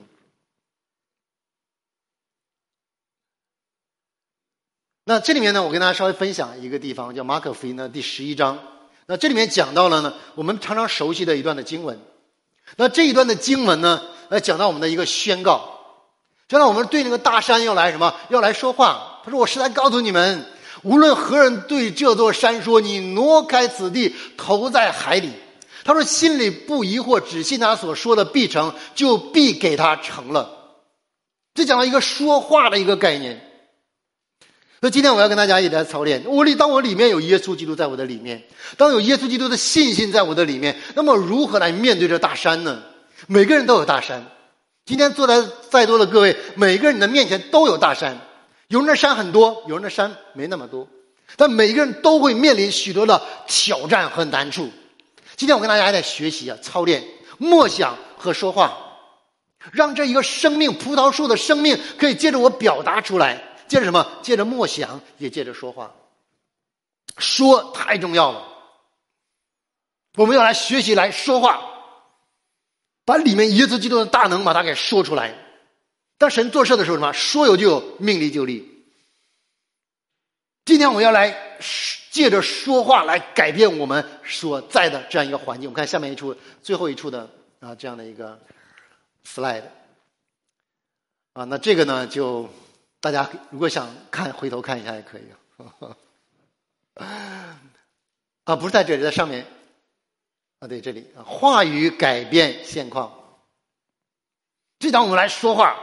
那这里面呢，我跟大家稍微分享一个地方，叫马可福音的第十一章。那这里面讲到了呢，我们常常熟悉的一段的经文。那这一段的经文呢，呃，讲到我们的一个宣告，就让我们对那个大山要来什么？要来说话。他说：“我实在告诉你们，无论何人对这座山说，你挪开此地，投在海里。”他说：“心里不疑惑，只信他所说的必成，就必给他成了。”这讲到一个说话的一个概念。所以今天我要跟大家一起来操练。我里当我里面有耶稣基督在我的里面，当有耶稣基督的信心在我的里面，那么如何来面对这大山呢？每个人都有大山。今天坐在在座的各位，每个人的面前都有大山。有人的山很多，有人的山没那么多，但每个人都会面临许多的挑战和难处。今天我跟大家来学习啊，操练默想和说话，让这一个生命葡萄树的生命可以借着我表达出来。借着什么？借着默想，也借着说话。说太重要了，我们要来学习来说话，把里面耶稣基督的大能把它给说出来。当神做事的时候，什么？说有就有，命立就立。今天我要来借着说话来改变我们所在的这样一个环境。我们看下面一处，最后一处的啊这样的一个 slide 啊，那这个呢就。大家如果想看，回头看一下也可以。啊，不是在这里，在上面。啊，对，这里啊，话语改变现况。这当我们来说话，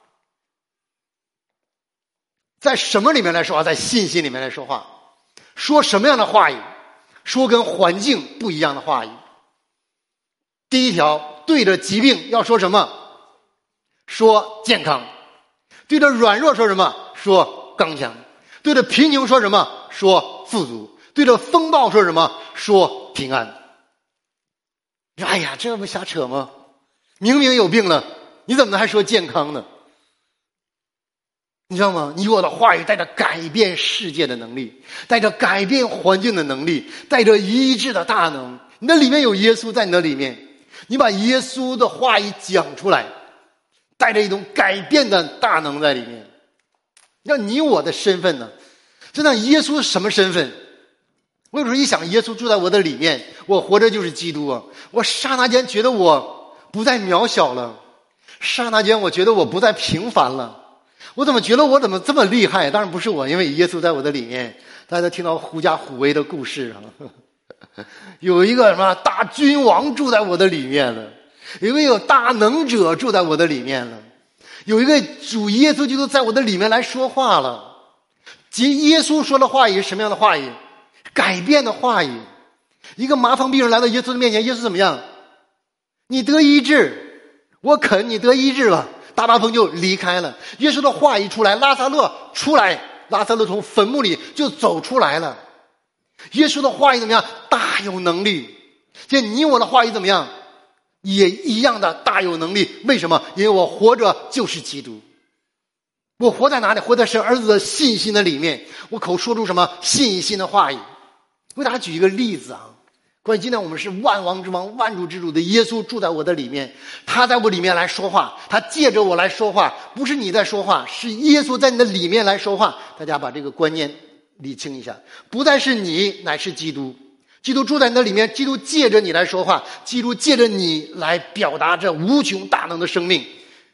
在什么里面来说话？在信心里面来说话。说什么样的话语？说跟环境不一样的话语。第一条，对着疾病要说什么？说健康。对着软弱说什么？说刚强。对着贫穷说什么？说富足。对着风暴说什么？说平安。哎呀，这不瞎扯吗？明明有病了，你怎么还说健康呢？你知道吗？你我的话语带着改变世界的能力，带着改变环境的能力，带着医治的大能， 你的里面有耶稣在你的里面，你把耶稣的话语讲出来，带着一种改变的大能在里面。那你我的身份呢？就那耶稣什么身份？我有时候一想，耶稣住在我的里面，我活着就是基督啊！我刹那间觉得我不再渺小了，刹那间我觉得我不再平凡了。我怎么觉得我怎么这么厉害？当然不是我，因为耶稣在我的里面。大家都听到狐假虎威的故事啊，有一个什么大君王住在我的里面了，有一位有大能者住在我的里面了，有一个主耶稣基督在我的里面来说话了。即耶稣说的话语是什么样的话语？改变的话语。一个麻风病人来到耶稣的面前，耶稣怎么样？你得医治，我肯你得医治吧。大麻风就离开了。耶稣的话一出来，拉撒勒出来，拉撒勒从坟墓里就走出来了。耶稣的话语怎么样？大有能力。现在你我的话语怎么样？也一样的大有能力。为什么？因为我活着就是基督。我活在哪里？活在神儿子的信心的里面。我口说出什么信心的话语？为大家举一个例子啊，关于今天我们是万王之王、万主之主的耶稣住在我的里面，他在我里面来说话，他借着我来说话，不是你在说话，是耶稣在你的里面来说话。大家把这个观念理清一下，不再是你，乃是基督。基督住在你的里面，基督借着你来说话，基督借着你来表达这无穷大能的生命。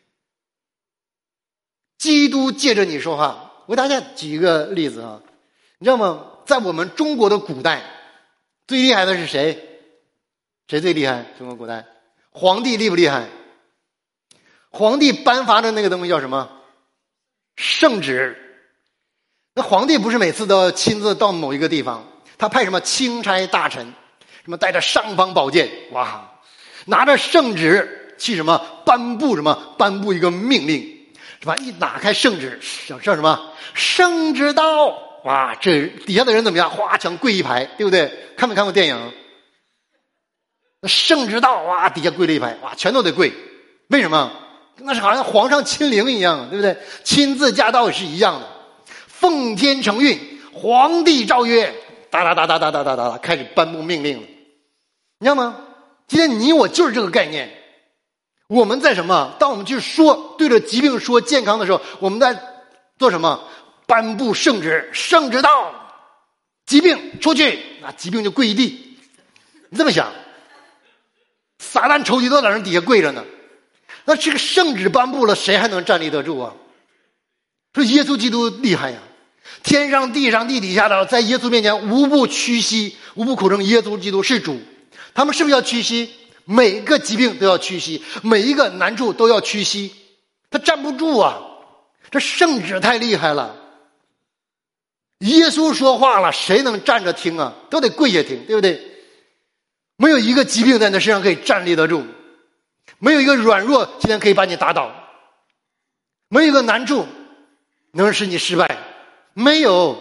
基督借着你说话。我给大家举一个例子啊，你知道吗？在我们中国的古代，最厉害的是谁？谁最厉害？中国古代皇帝厉不厉害？皇帝颁发的那个东西叫什么？圣旨。那皇帝不是每次都要亲自到某一个地方，他派什么钦差大臣，什么带着尚方宝剑，哇，拿着圣旨去什么颁布什么颁布一个命令，是吧？一打开圣旨，叫叫什么？圣旨到。哇，这底下的人怎么样？哗，全跪一排，对不对？看没看过电影？那圣旨到，哇，底下跪了一排，哇，全都得跪。为什么？那是好像皇上亲临一样，对不对？亲自驾到也是一样的。奉天承运，皇帝诏曰，哒哒哒哒哒哒哒哒，开始颁布命令了。你知道吗？今天你我就是这个概念。我们在什么？当我们去说对着疾病说健康的时候，我们在做什么？颁布圣旨，圣旨到，疾病出去，那疾病就跪一地。你这么想，撒旦仇敌都在人底下跪着呢。那这个圣旨颁布了，谁还能站立得住啊？说耶稣基督厉害呀，天上地上地底下的，在耶稣面前无不屈膝，无不口称耶稣基督是主。他们是不是要屈膝？每个疾病都要屈膝，每一个难处都要屈膝。他站不住啊，这圣旨太厉害了。耶稣说话了，谁能站着听啊？都得跪下听，对不对？没有一个疾病在你的身上可以站立得住，没有一个软弱今天可以把你打倒，没有一个难处能使你失败，没有。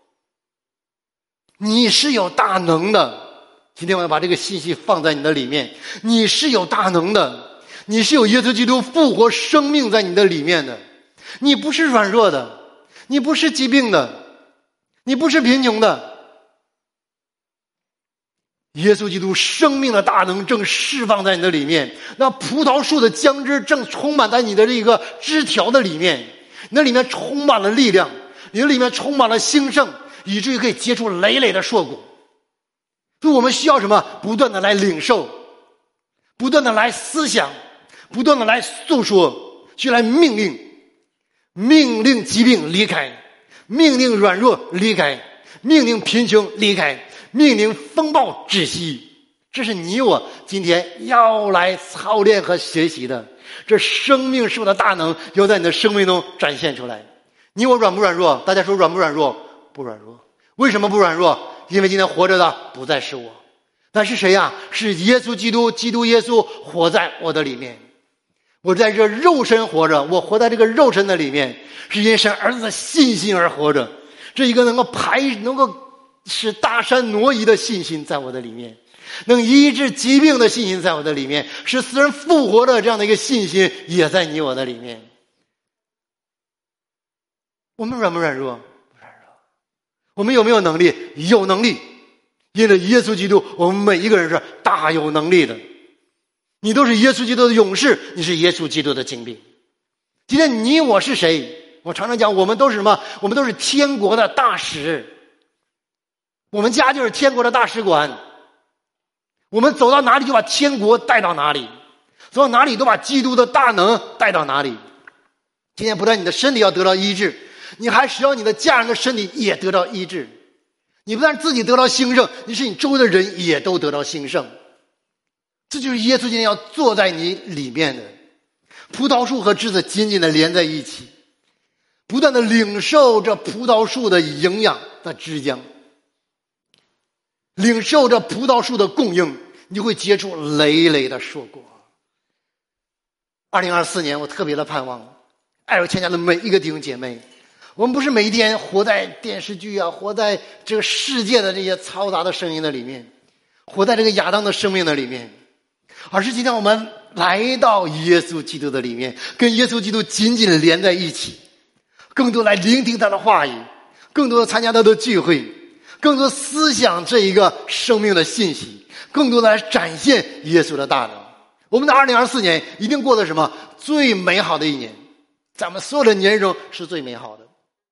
你是有大能的。今天我要把这个信息放在你的里面，你是有大能的，你是有耶稣基督复活生命在你的里面的，你不是软弱的，你不是疾病的，你不是贫穷的。耶稣基督生命的大能正释放在你的里面，那葡萄树的浆汁正充满在你的这个枝条的里面，你的里面充满了力量，你的里面充满了兴盛，以至于可以结出累累的硕果。所以我们需要什么？不断的来领受，不断的来思想，不断的来诉说，去来命令，命令疾病离开，命令软弱离开，命令贫穷离开，命令风暴止息。这是你我今天要来操练和学习的。这生命树的大能要在你的生命中展现出来。你我软不软弱？大家说软不软弱？不软弱。为什么不软弱？因为今天活着的不再是我，那是谁呀？是耶稣基督，基督耶稣活在我的里面。我在这肉身活着，我活在这个肉身的里面，是因神儿子的信心而活着。这一个能够排能够使大山挪移的信心在我的里面，能医治疾病的信心在我的里面，使死人复活的这样的一个信心也在你我的里面。我们软不软弱？不软弱。我们有没有能力？有能力。 因着耶稣基督，我们每一个人是大有能力的。你都是耶稣基督的勇士，你是耶稣基督的精兵。今天你我是谁？我常常讲，我们都是什么？我们都是天国的大使。我们家就是天国的大使馆。我们走到哪里就把天国带到哪里，走到哪里都把基督的大能带到哪里。今天不但你的身体要得到医治，你还需要你的家人的身体也得到医治。你不但自己得到兴盛，你是你周围的人也都得到兴盛。这就是耶稣今天要坐在你里面的。葡萄树和枝子紧紧的连在一起，不断的领受这葡萄树的营养的汁浆，领受着葡萄树的供应，你就会结出累累的硕果。二零二四年我特别的盼望爱有千家的每一个弟兄姐妹，我们不是每一天活在电视剧啊，活在这个世界的这些嘈杂的声音的里面，活在这个亚当的生命的里面，而是今天我们来到耶稣基督的里面，跟耶稣基督紧紧的连在一起，更多来聆听他的话语，更多的参加他的聚会，更多思想这一个生命的信息，更多的来展现耶稣的大能。我们的二零二四年一定过得什么最美好的一年，在我们所有的年中是最美好的。